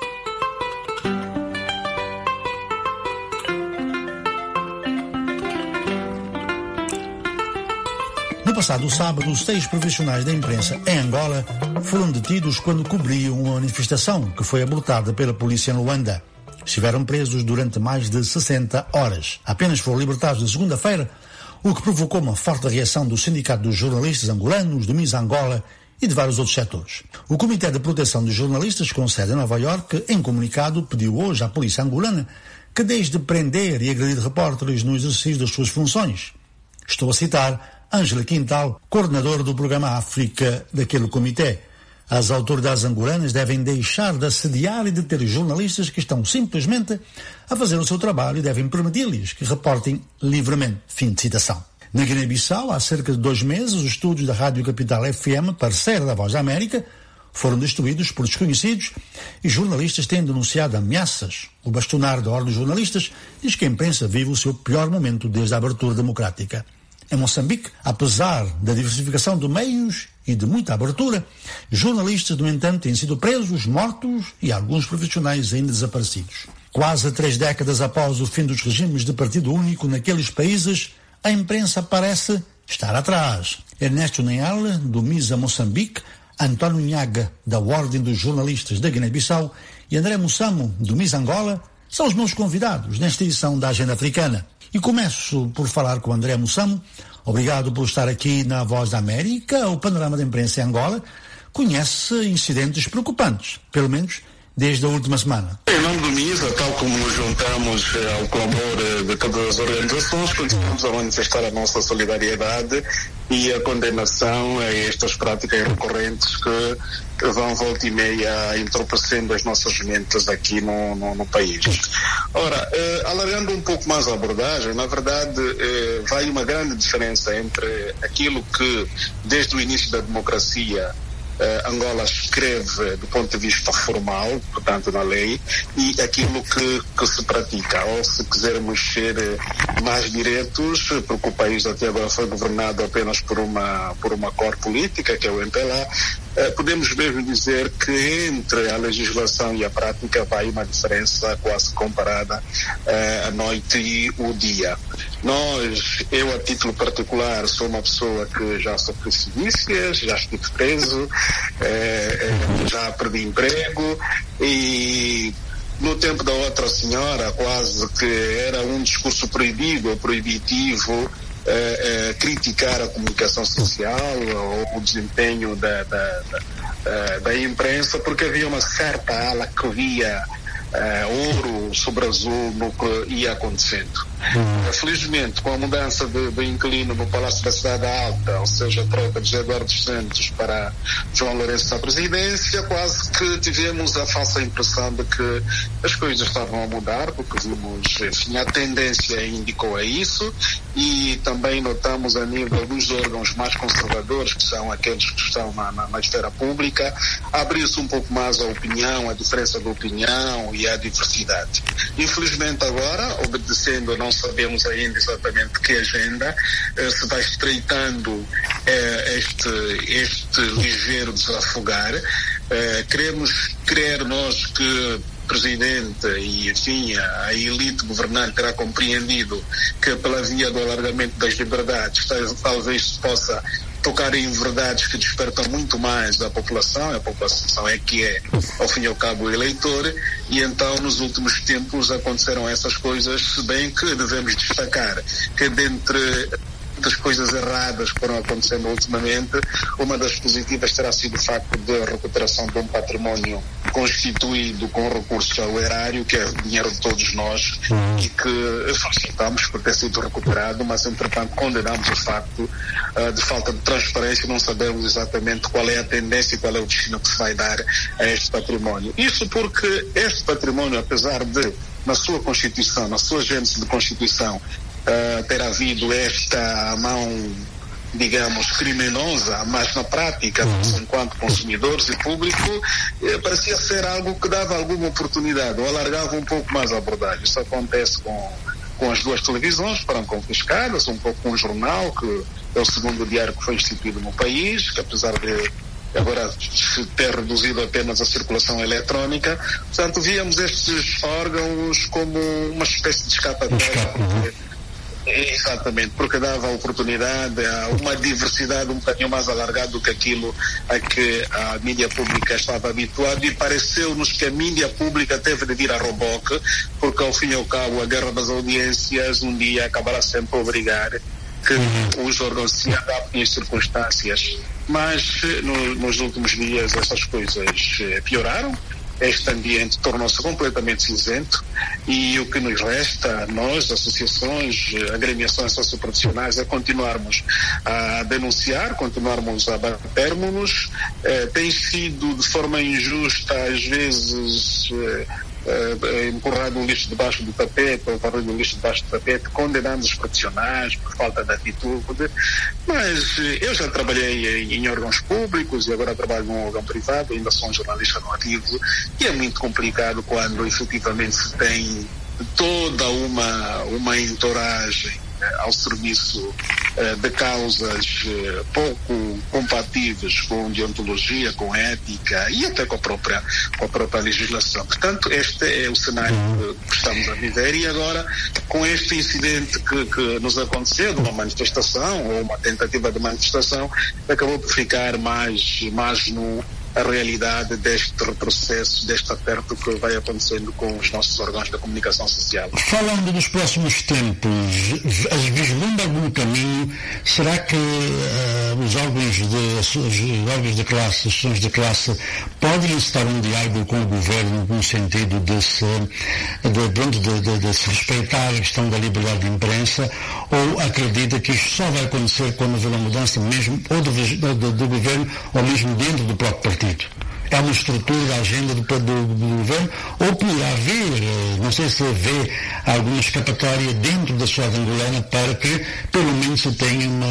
No passado sábado, seis profissionais da imprensa em Angola foram detidos quando cobriam uma manifestação que foi abortada pela polícia em Luanda. Estiveram presos durante mais de sessenta horas. Apenas foram libertados na segunda-feira, o que provocou uma forte reação do Sindicato dos Jornalistas Angolanos, do M I S Angola e de vários outros setores. O Comitê de Proteção dos Jornalistas, com sede em Nova Iorque, em comunicado, pediu hoje à polícia angolana que deixe de prender e agredir repórteres no exercício das suas funções. Estou a citar Ângela Quintal, coordenadora do programa África daquele comitê. As autoridades angolanas devem deixar de assediar e deter jornalistas que estão simplesmente a fazer o seu trabalho e devem permitir-lhes que reportem livremente. Fim de citação. Na Guiné-Bissau, há cerca de dois meses, os estúdios da Rádio Capital F M, parceira da Voz da América, foram destruídos por desconhecidos e jornalistas têm denunciado ameaças. O bastonar da Ordem dos Jornalistas diz que a imprensa vive o seu pior momento desde a abertura democrática. Em Moçambique, apesar da diversificação de meios e de muita abertura, jornalistas, no entanto, têm sido presos, mortos e alguns profissionais ainda desaparecidos. Quase três décadas após o fim dos regimes de partido único naqueles países, a imprensa parece estar atrás. Ernesto Neal, do MISA Moçambique, António Nhaga, da Ordem dos Jornalistas da Guiné-Bissau e André Mussamo, do MISA Angola, são os meus convidados nesta edição da Agenda Africana. E começo por falar com André Mussamo. Obrigado por estar aqui na Voz da América. O panorama da imprensa em Angola conhece incidentes preocupantes, pelo menos desde a última semana. Em nome do MISA, tal como nos juntamos ao clamor de todas as organizações, continuamos a manifestar a nossa solidariedade e a condenação a estas práticas recorrentes que, que vão volta e meia entorpecendo as nossas mentes aqui no, no, no país. Ora, eh, alargando um pouco mais a abordagem, na verdade eh, vai uma grande diferença entre aquilo que desde o início da democracia Uh, Angola escreve do ponto de vista formal, portanto na lei, e aquilo que, que se pratica. Ou se quisermos ser mais diretos, porque o país até agora foi governado apenas por uma, por uma cor política, que é o M P L A, uh, podemos mesmo dizer que entre a legislação e a prática vai uma diferença quase comparada uh, a noite e o dia. Nós, eu a título particular, sou uma pessoa que já sofri sedícias, já estive preso, eh, já perdi emprego e no tempo da outra senhora quase que era um discurso proibido ou proibitivo eh, eh, criticar a comunicação social ou o desempenho da, da, da, da imprensa, porque havia uma certa ala que via Uh, ouro sobre azul no que ia acontecendo. Uhum. Uh, felizmente, com a mudança de, de inquilino no Palácio da Cidade Alta, ou seja, a troca de José Eduardo Santos para João Lourenço na presidência, quase que tivemos a falsa impressão de que as coisas estavam a mudar, porque vimos, enfim, a tendência indicou a isso, e também notamos a nível dos órgãos mais conservadores, que são aqueles que estão na, na, na esfera pública, abrir-se um pouco mais a opinião, a diferença de opinião e a diversidade. Infelizmente agora, obedecendo, não sabemos ainda exatamente que agenda, eh, se vai estreitando eh, este, este ligeiro desafogar. Eh, queremos crer nós que o Presidente e, enfim, a elite governante terá compreendido que pela via do alargamento das liberdades talvez se possa tocar em verdades que despertam muito mais da população. A população é que é, ao fim e ao cabo, o eleitor, e então nos últimos tempos aconteceram essas coisas, se bem que devemos destacar que dentre muitas coisas erradas que foram acontecendo ultimamente, uma das positivas terá sido o facto de recuperação de um património constituído com recurso ao erário, que é dinheiro de todos nós, e que felicitamos por ter sido recuperado, mas entretanto condenamos o facto uh, de falta de transparência. Não sabemos exatamente qual é a tendência e qual é o destino que se vai dar a este património. Isso porque este património, apesar de, na sua Constituição, na sua gênese de Constituição, Uh, ter havido esta mão, digamos, criminosa, mas na prática, uhum. enquanto consumidores e público, eh, parecia ser algo que dava alguma oportunidade, ou alargava um pouco mais a abordagem. Isso acontece com, com as duas televisões, foram confiscadas, um pouco com o jornal, que é o segundo diário que foi instituído no país, que apesar de agora se ter reduzido apenas a circulação eletrónica, portanto, víamos estes órgãos como uma espécie de escapatória. Exatamente, porque dava oportunidade a uma diversidade um bocadinho mais alargada do que aquilo a que a mídia pública estava habituada, e pareceu-nos que a mídia pública teve de vir a reboque, porque ao fim e ao cabo a guerra das audiências um dia acabará sempre a obrigar que uhum. os órgãos se adaptem às circunstâncias. Mas no, nos últimos dias essas coisas pioraram, este ambiente tornou-se completamente cinzento e o que nos resta, nós, associações, agremiações socioprofissionais, é continuarmos a denunciar, continuarmos a batermos-nos. Eh, tem sido de forma injusta, às vezes, eh, eh, empurrado o lixo debaixo do tapete ou varrido o lixo debaixo do tapete, condenando os profissionais por falta de atitude. Mas eh, eu já trabalhei em, em órgãos públicos e agora trabalho num órgão privado, ainda sou um jornalista no ativo, e é muito complicado quando efetivamente se tem toda uma, uma entourage ao serviço eh, de causas eh, pouco compatíveis com deontologia, com ética e até com a própria, com a própria legislação. Portanto, este é o cenário que estamos a viver e agora, com este incidente que, que nos aconteceu, de uma manifestação ou uma tentativa de manifestação, acabou por ficar mais, mais no a realidade deste retrocesso, deste aperto que vai acontecendo com os nossos órgãos da comunicação social. Falando dos próximos tempos, vislumbra algum caminho? Será que uh, os órgãos de, os órgãos de classe, as sessões de classe, podem estar um diálogo com o governo no sentido de se, de, de, de, de, de se respeitar a questão da liberdade de imprensa, ou acredita que isto só vai acontecer quando houver uma mudança mesmo ou do, do, do governo ou mesmo dentro do próprio partido? É uma estrutura da agenda do, do, do governo, ou poderá haver, não sei se vê alguma escapatória dentro da sociedade angolana para que pelo menos se tenha uma,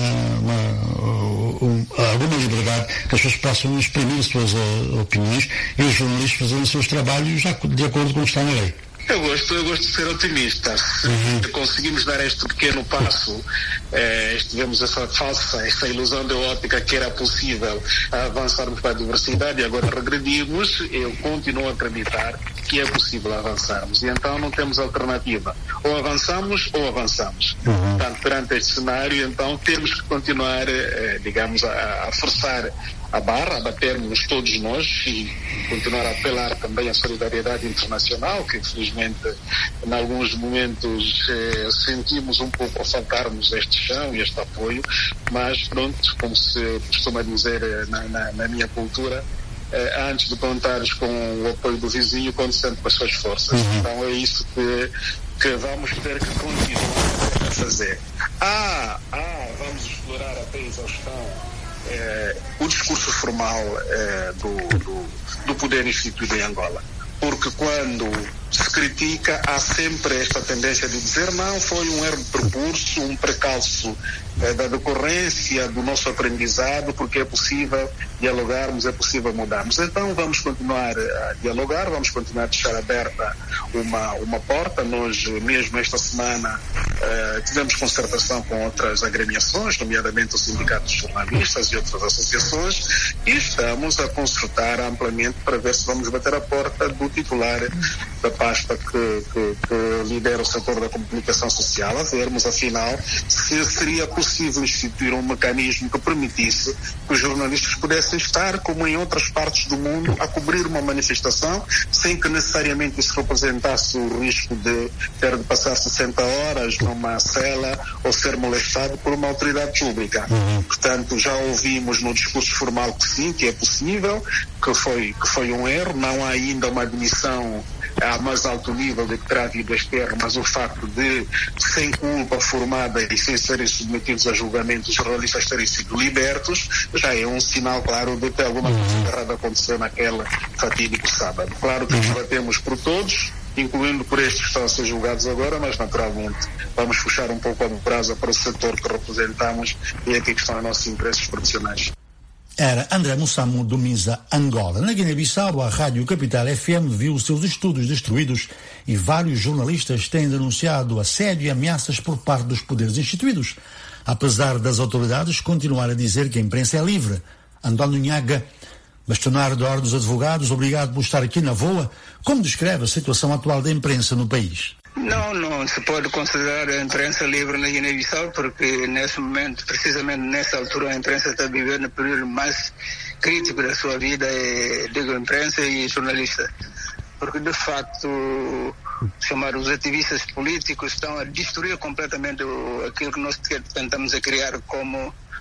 uma, uma, alguma liberdade, que as pessoas possam exprimir as suas uh, opiniões e os jornalistas fazerem os seus trabalhos já de acordo com o que está na lei. Eu gosto, eu gosto de ser otimista. Se uhum. conseguimos dar este pequeno passo, eh, tivemos essa falsa, essa ilusão de ótica que era possível avançarmos para a diversidade e agora regredimos, eu continuo a acreditar que é possível avançarmos. E então não temos alternativa. Ou avançamos ou avançamos. Uhum. Portanto, perante este cenário, então temos que continuar, eh, digamos, a, a forçar a barra, a batermos todos nós e continuar a apelar também à solidariedade internacional, que infelizmente em alguns momentos eh, sentimos um pouco a faltarmos este chão e este apoio, mas pronto, como se costuma dizer eh, na, na, na minha cultura, eh, antes de contares com o apoio do vizinho, conte sempre com as suas forças. Uhum. Então é isso que, que vamos ter que continuar a fazer. Ah, ah, vamos explorar até a exaustão É, o discurso formal é, do, do, do poder instituído em Angola. Porque quando se critica, há sempre esta tendência de dizer não, foi um erro de percurso, um precalço é, da decorrência do nosso aprendizado, porque é possível dialogarmos, é possível mudarmos. Então vamos continuar a dialogar, vamos continuar a deixar aberta uma, uma porta. Nós mesmo esta semana eh, tivemos concertação com outras agremiações, nomeadamente o Sindicato de Jornalistas e outras associações, e estamos a consultar amplamente para ver se vamos bater a porta do titular da pasta que, que, que lidera o setor da comunicação social, a vermos afinal se seria possível instituir um mecanismo que permitisse que os jornalistas pudessem estar, como em outras partes do mundo, a cobrir uma manifestação sem que necessariamente isso representasse o risco de ter de passar sessenta horas numa cela ou ser molestado por uma autoridade pública. Uhum. Portanto, já ouvimos no discurso formal que sim, que é possível, que foi, que foi um erro, não há ainda uma admissão a mais alto nível de que terá havido este erro, mas o facto de, sem culpa formada e sem serem submetidos a julgamento, os jornalistas terem sido libertos, já é um sinal claro de que alguma coisa errada aconteceu naquele fatídico sábado. Claro que nos batemos por todos, incluindo por estes que estão a ser julgados agora, mas naturalmente vamos puxar um pouco a brasa para o setor que representamos e é aqui que estão os nossos interesses profissionais. Era André Mussamo do Misa, Angola. Na Guiné-Bissau, a Rádio Capital F M viu os seus estudos destruídos e vários jornalistas têm denunciado assédio e ameaças por parte dos poderes instituídos, apesar das autoridades continuar a dizer que a imprensa é livre. António Nhaga, bastonário da Ordem dos Advogados, obrigado por estar aqui na VOA. Como descreve a situação atual da imprensa no país? Não, não se pode considerar a imprensa livre na Guiné-Bissau, porque nesse momento, precisamente nessa altura, a imprensa está vivendo o período mais crítico da sua vida, é, digo, imprensa e jornalista. Porque, de facto, chamar os ativistas políticos estão a destruir completamente o, aquilo que nós tentamos a criar como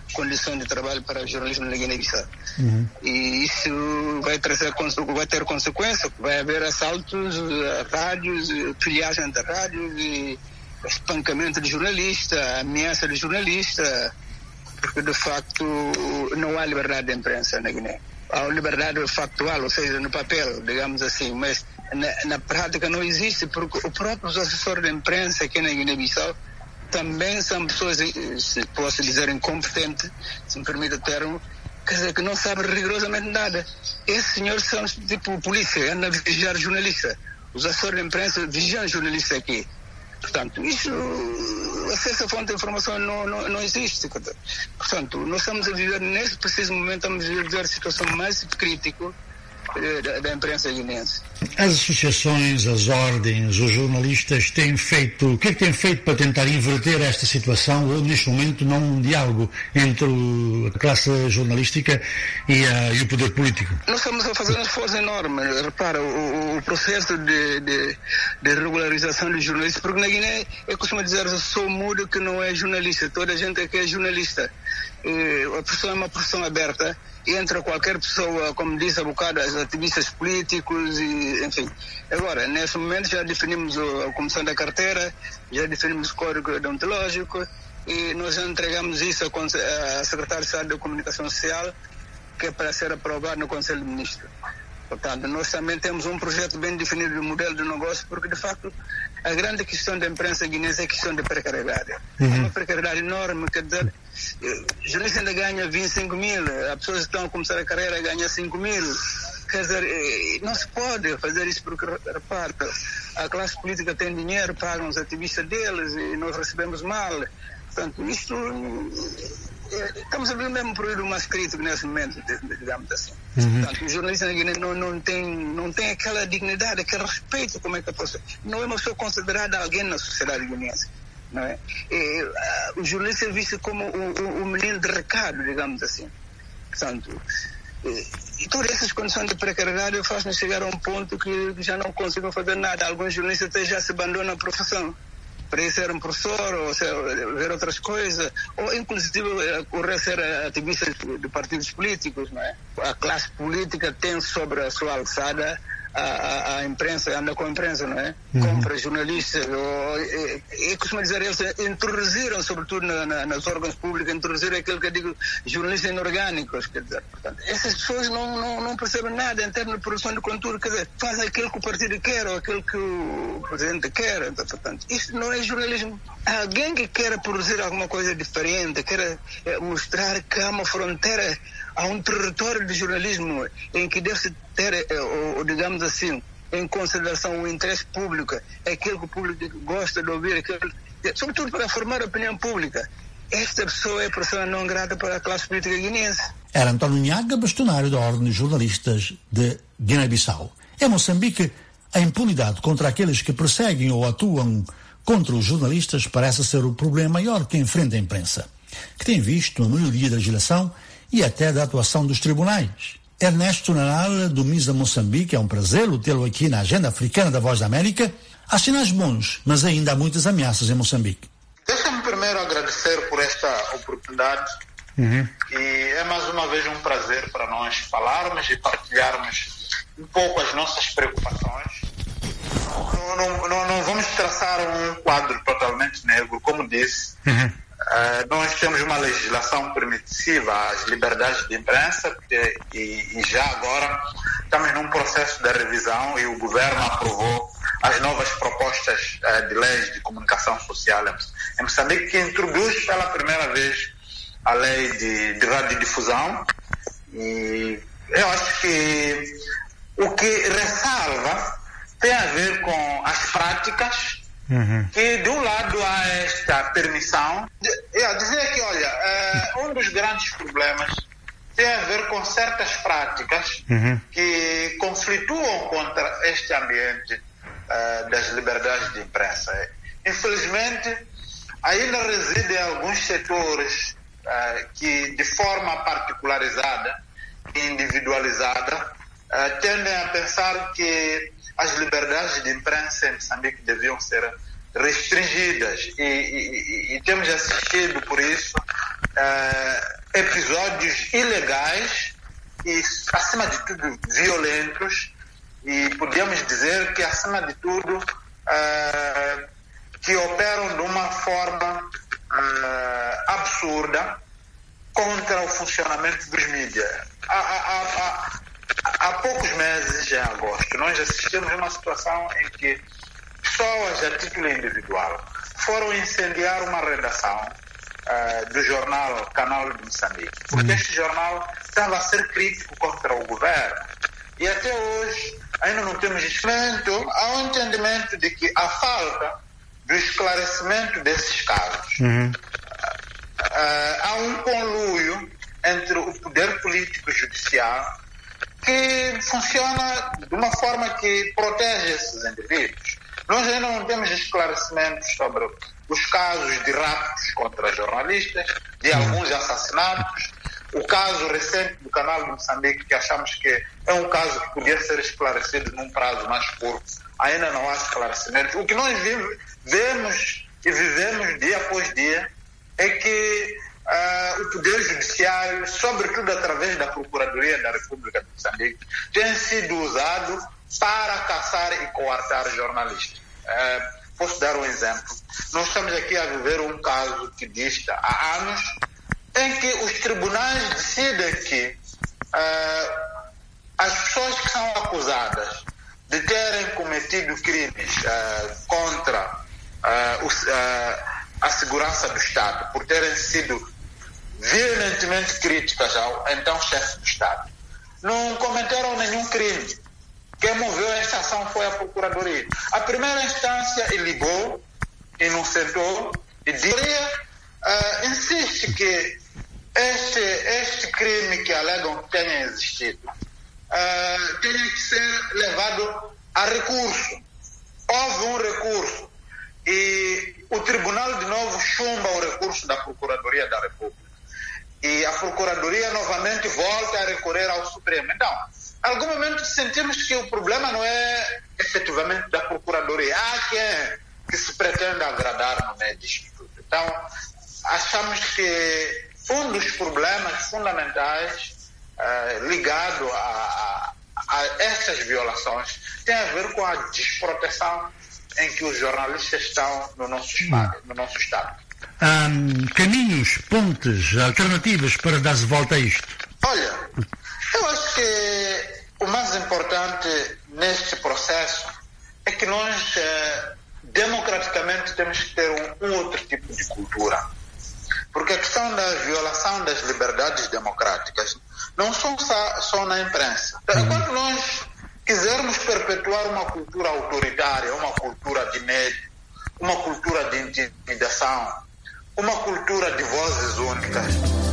condição de trabalho para o jornalismo na Guiné-Bissau. Uhum. E isso vai, trazer, vai ter consequência, vai haver assaltos a rádios, pilhagem de rádios, e espancamento de jornalista, ameaça de jornalista, porque de facto não há liberdade de imprensa na Guiné. Há liberdade factual, ou seja, no papel, digamos assim, mas na, na prática não existe, porque os próprios assessores de imprensa aqui na Guiné-Bissau também são pessoas, se posso dizer, incompetentes, se me permite o termo, quer dizer, que não sabem rigorosamente nada. Esses senhores são tipo polícia, andam a vigiar jornalista. Os assessores de imprensa vigiam jornalistas aqui. Portanto, isso, acesso à fonte de informação não, não, não existe. Portanto, nós estamos a viver, nesse preciso momento, estamos a viver a situação mais crítica da, da imprensa guinense. As associações, as ordens, os jornalistas têm feito, o que é que têm feito para tentar inverter esta situação, ou neste momento não um diálogo entre a classe jornalística e, a, e o poder político? Nós estamos a fazer um esforço enorme. Repara, o, o processo de, de, de regularização dos jornalistas, porque na Guiné, eu costumo dizer, eu sou mudo que não é jornalista, toda a gente aqui é jornalista. E a profissão é uma profissão aberta, e entra qualquer pessoa, como disse há bocado, os ativistas políticos, e, enfim. Agora, nesse momento já definimos a comissão da carteira, já definimos o código deontológico, e nós já entregamos isso à Secretária de Estado da Comunicação Social, que é para ser aprovado no Conselho de Ministros. Portanto, nós também temos um projeto bem definido do modelo de negócio, porque, de facto, a grande questão da imprensa guinense é a questão da precariedade. Uhum. É uma precariedade enorme, quer dizer, o jornalista ainda ganha vinte e cinco mil, as pessoas que estão a começar a carreira ganham cinco mil. Quer dizer, não se pode fazer isso porque, repara, a classe política tem dinheiro, pagam os ativistas deles e nós recebemos mal. Portanto, isto... Estamos a ver mesmo um período mais crítico nesse momento, digamos assim. Uhum. Portanto, o jornalista na Guiné não, não, tem, não tem aquela dignidade, aquele respeito, como é que eu posso... Não é uma pessoa considerada alguém na sociedade guineense, não é? E, uh, o jornalista é visto como o, o, o menino de recado, digamos assim. Portanto, e, e todas essas condições de precariedade fazem chegar a um ponto que já não consigam fazer nada. Alguns jornalistas até já se abandonam a profissão para ir ser um professor, ou ser, ver outras coisas, ou inclusive correr ser ativista de partidos políticos, não é? A classe política tem sobre a sua alçada a, a, a imprensa, anda com a imprensa, não é? Uhum. Compra jornalistas, ou, e, e costumo dizer, eles introduziram, sobretudo na, na, nas órgãos públicos, introduziram aquilo que eu digo, jornalistas inorgânicos, quer dizer, portanto, essas pessoas não, não, não percebem nada em termos de produção de conteúdo, quer dizer, fazem aquilo que o partido quer, ou aquilo que o presidente quer, então, portanto, isso não é jornalismo. Alguém que queira produzir alguma coisa diferente, queira é, mostrar que há uma fronteira, há um território de jornalismo em que deve-se ter, ou, ou digamos assim, em consideração o interesse público, aquilo que o público gosta de ouvir, aquilo, sobretudo para formar a opinião pública. Esta pessoa é pessoa não grata para a classe política guineense. Era António Nhaga, bastonário da Ordem de Jornalistas de Guiné-Bissau. Em Moçambique, a impunidade contra aqueles que perseguem ou atuam contra os jornalistas parece ser o problema maior que enfrenta a imprensa, que tem visto a melhoria da legislação e até da atuação dos tribunais. Ernesto Naral, do MISA Moçambique, é um prazer tê-lo aqui na Agenda Africana da Voz da América. Há sinais bons, mas ainda há muitas ameaças em Moçambique. Deixa-me primeiro agradecer por esta oportunidade. Uhum. E é mais uma vez um prazer para nós falarmos e partilharmos um pouco as nossas preocupações. Não, não, não, não vamos traçar um quadro totalmente negro, como disse. Uhum. Uh, nós temos uma legislação permissiva às liberdades de imprensa e, e, e já agora estamos num processo de revisão e o governo aprovou as novas propostas uh, de leis de comunicação social em Moçambique, que introduz pela primeira vez a lei de, de radiodifusão. E eu acho que o que ressalva tem a ver com as práticas. Uhum. Que de um lado há esta permissão, eu dizer que, olha, uh, um dos grandes problemas tem a ver com certas práticas uhum. que conflituam contra este ambiente uh, das liberdades de imprensa. Infelizmente, ainda residem alguns setores uh, que, de forma particularizada e individualizada, uh, tendem a pensar que as liberdades de imprensa em Moçambique deviam ser restringidas e, e, e temos assistido por isso uh, episódios ilegais e, acima de tudo, violentos, e podemos dizer que, acima de tudo, uh, que operam de uma forma uh, absurda contra o funcionamento dos mídias. Há, há, há, há poucos meses, em agosto, nós assistimos a uma situação em que pessoas, a título individual, foram incendiar uma redação uh, do jornal Canal de Moçambique, porque uhum. este jornal estava a ser crítico contra o governo. E até hoje ainda não temos instrumento ao entendimento de que a falta do esclarecimento desses casos. Uhum. Uh, há um conluio entre o poder político e judicial que funciona de uma forma que protege esses indivíduos. Nós ainda não temos esclarecimentos sobre os casos de raptos contra jornalistas, de alguns assassinatos, o caso recente do Canal de Moçambique, que achamos que é um caso que podia ser esclarecido num prazo mais curto. Ainda não há esclarecimentos. O que nós vemos e vivemos dia após dia é que uh, o Poder Judiciário, sobretudo através da Procuradoria da República de Moçambique, tem sido usado para caçar e coartar jornalistas. Uh, posso dar um exemplo. Nós estamos aqui a viver um caso que dista há anos, em que os tribunais decidem que uh, as pessoas que são acusadas de terem cometido crimes uh, contra uh, os, uh, a segurança do Estado, por terem sido violentemente críticas ao então chefe do Estado, não cometeram nenhum crime. Quem moveu esta ação foi a Procuradoria. A primeira instância ligou, inocentou, e diria, uh, insiste que este, este crime que alegam que tenha existido uh, tenha que ser levado a recurso. Houve um recurso e o tribunal de novo chumba o recurso da Procuradoria da República. E a Procuradoria novamente volta a recorrer ao Supremo. Então, em algum momento sentimos que o problema não é efetivamente da Procuradoria. Há quem que se pretende agradar no meio disto tudo. Então, achamos que um dos problemas fundamentais uh, ligado a, a, a essas violações tem a ver com a desproteção em que os jornalistas estão no nosso estado. No nosso estado. Há caminhos, pontes, alternativas para dar-se volta a isto? Olha, eu acho que o mais importante neste processo é que nós eh, democraticamente temos que ter um, um outro tipo de cultura. Porque a questão da violação das liberdades democráticas não são só, só na imprensa. Enquanto nós quisermos perpetuar uma cultura autoritária, uma cultura de medo, uma cultura de intimidação, uma cultura de vozes únicas.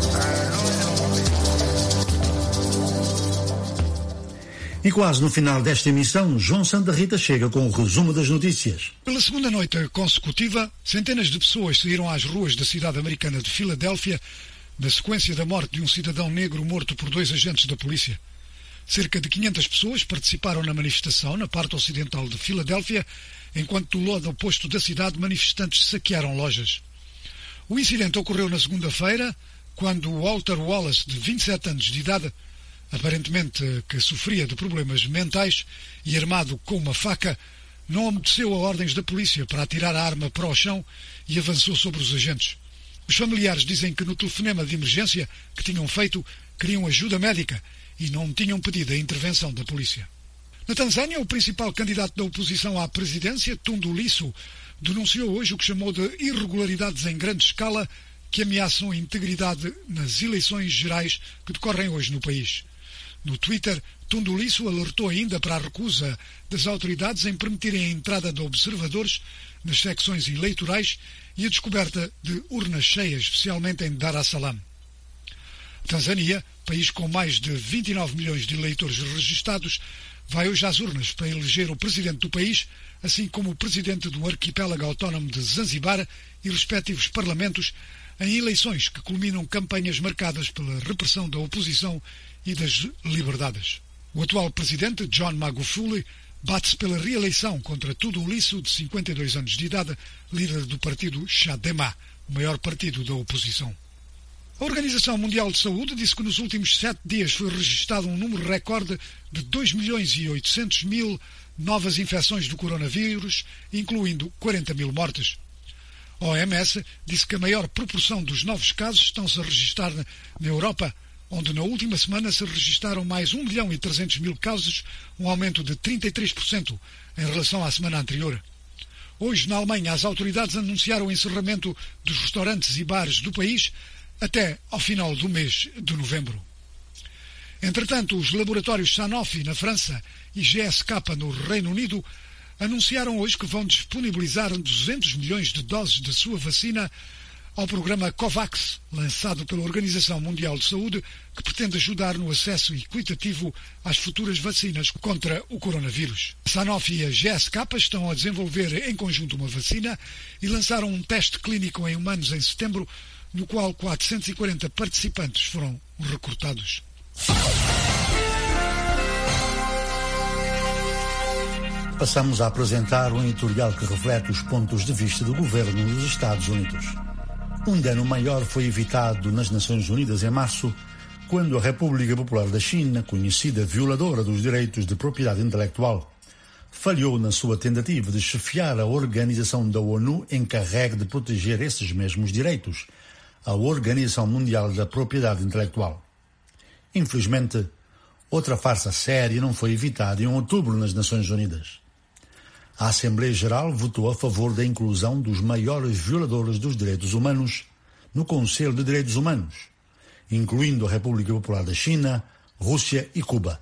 E quase no final desta emissão, João Santa Rita chega com o resumo das notícias. Pela segunda noite consecutiva, centenas de pessoas saíram às ruas da cidade americana de Filadélfia na sequência da morte de um cidadão negro morto por dois agentes da polícia. Cerca de quinhentas pessoas participaram na manifestação na parte ocidental de Filadélfia, enquanto do lado oposto da cidade manifestantes saquearam lojas. O incidente ocorreu na segunda-feira, quando Walter Wallace, de vinte e sete anos de idade, aparentemente que sofria de problemas mentais e armado com uma faca, não obedeceu a ordens da polícia para atirar a arma para o chão e avançou sobre os agentes. Os familiares dizem que no telefonema de emergência que tinham feito queriam ajuda médica e não tinham pedido a intervenção da polícia. Na Tanzânia, o principal candidato da oposição à presidência, Tundu Lissu, denunciou hoje o que chamou de irregularidades em grande escala que ameaçam a integridade nas eleições gerais que decorrem hoje no país. No Twitter, Tundu Lissu alertou ainda para a recusa das autoridades em permitirem a entrada de observadores nas secções eleitorais e a descoberta de urnas cheias, especialmente em Dar es Salaam. A Tanzânia, país com mais de vinte e nove milhões de eleitores registados, vai hoje às urnas para eleger o presidente do país, assim como o presidente do arquipélago autónomo de Zanzibar e respectivos parlamentos, em eleições que culminam campanhas marcadas pela repressão da oposição e das liberdades. O atual presidente, John Magufuli, bate-se pela reeleição contra Tundu Lissu, de cinquenta e dois anos de idade, líder do partido Chadema, o maior partido da oposição. A Organização Mundial de Saúde disse que nos últimos sete dias foi registado um número recorde de dois milhões e oitocentos mil novas infecções do coronavírus, incluindo quarenta mil mortes. A O M S disse que a maior proporção dos novos casos estão-se a registrar na Europa, onde na última semana se registaram mais um milhão e trezentos mil casos, um aumento de trinta e três por cento em relação à semana anterior. Hoje, na Alemanha, as autoridades anunciaram o encerramento dos restaurantes e bares do país até ao final do mês de novembro. Entretanto, os laboratórios Sanofi na França e G S K no Reino Unido anunciaram hoje que vão disponibilizar duzentos milhões de doses da sua vacina ao programa COVAX, lançado pela Organização Mundial de Saúde, que pretende ajudar no acesso equitativo às futuras vacinas contra o coronavírus. A Sanofi e a G S K estão a desenvolver em conjunto uma vacina e lançaram um teste clínico em humanos em setembro, no qual quatrocentos e quarenta participantes foram recrutados. Passamos a apresentar um editorial que reflete os pontos de vista do governo dos Estados Unidos. Um dano maior foi evitado nas Nações Unidas em março, quando a República Popular da China, conhecida violadora dos direitos de propriedade intelectual, falhou na sua tentativa de chefiar a organização da ONU encarregue de proteger esses mesmos direitos, a Organização Mundial da Propriedade Intelectual. Infelizmente, outra farsa séria não foi evitada em outubro nas Nações Unidas. A Assembleia Geral votou a favor da inclusão dos maiores violadores dos direitos humanos no Conselho de Direitos Humanos, incluindo a República Popular da China, Rússia e Cuba.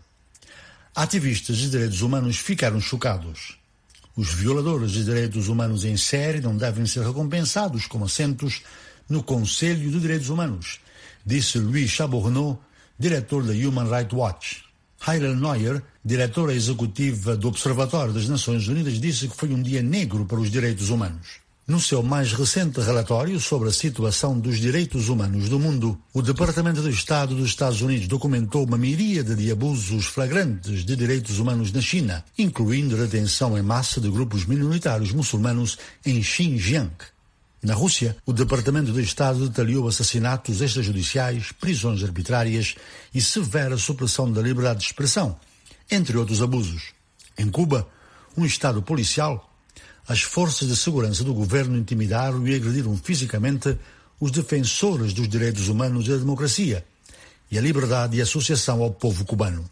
Ativistas de direitos humanos ficaram chocados. Os violadores de direitos humanos em série não devem ser recompensados com assentos no Conselho de Direitos Humanos, disse Louis Chabourneau, diretor da Human Rights Watch. Helen Neuer, diretora executiva do Observatório das Nações Unidas, disse que foi um dia negro para os direitos humanos. No seu mais recente relatório sobre a situação dos direitos humanos do mundo, o Departamento de Estado dos Estados Unidos documentou uma miríade de abusos flagrantes de direitos humanos na China, incluindo a detenção em massa de grupos minoritários muçulmanos em Xinjiang. Na Rússia, o Departamento de Estado detalhou assassinatos extrajudiciais, prisões arbitrárias e severa supressão da liberdade de expressão, entre outros abusos. Em Cuba, um estado policial, as forças de segurança do governo intimidaram e agrediram fisicamente os defensores dos direitos humanos e da democracia e a liberdade de associação ao povo cubano.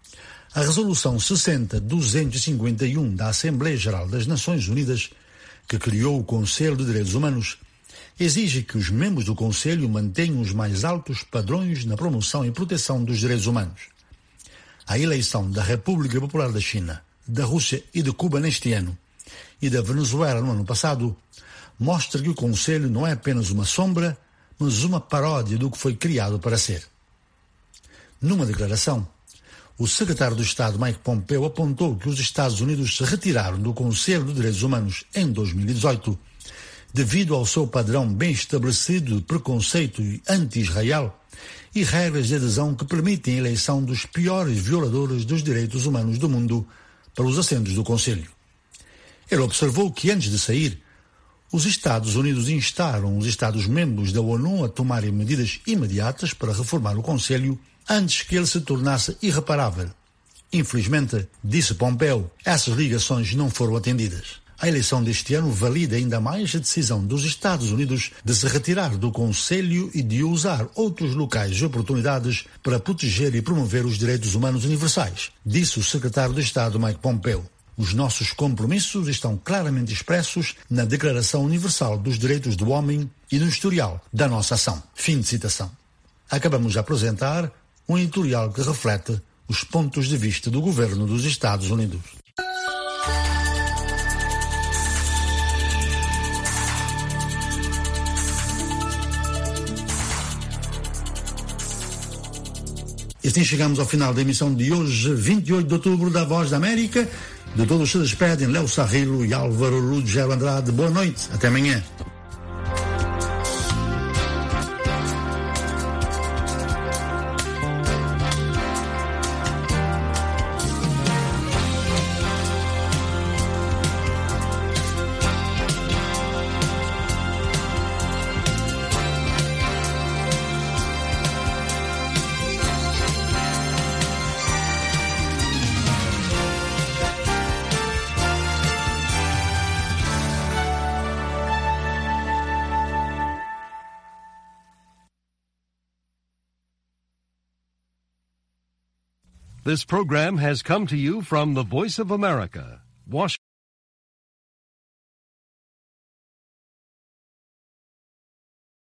A Resolução sessenta duzentos e cinquenta e um da Assembleia Geral das Nações Unidas, que criou o Conselho de Direitos Humanos, exige que os membros do Conselho mantenham os mais altos padrões na promoção e proteção dos direitos humanos. A eleição da República Popular da China, da Rússia e de Cuba neste ano e da Venezuela no ano passado mostra que o Conselho não é apenas uma sombra, mas uma paródia do que foi criado para ser. Numa declaração, o secretário de Estado Mike Pompeo apontou que os Estados Unidos se retiraram do Conselho de Direitos Humanos em dois mil e dezoito devido ao seu padrão bem estabelecido de preconceito anti-Israel e regras de adesão que permitem a eleição dos piores violadores dos direitos humanos do mundo para os assentos do Conselho. Ele observou que, antes de sair, os Estados Unidos instaram os Estados-membros da ONU a tomarem medidas imediatas para reformar o Conselho antes que ele se tornasse irreparável. Infelizmente, disse Pompeo, essas ligações não foram atendidas. A eleição deste ano valida ainda mais a decisão dos Estados Unidos de se retirar do Conselho e de usar outros locais e oportunidades para proteger e promover os direitos humanos universais, disse o secretário de Estado Mike Pompeo. Os nossos compromissos estão claramente expressos na Declaração Universal dos Direitos do Homem e no historial da nossa ação. Fim de citação. Acabamos de apresentar um editorial que reflete os pontos de vista do governo dos Estados Unidos. E assim chegamos ao final da emissão de hoje, vinte e oito de outubro, da Voz da América. De todos se despedem Léo Sarrilo e Álvaro Lugero Andrade. Boa noite, até amanhã. This program has come to you from the Voice of America, Washington.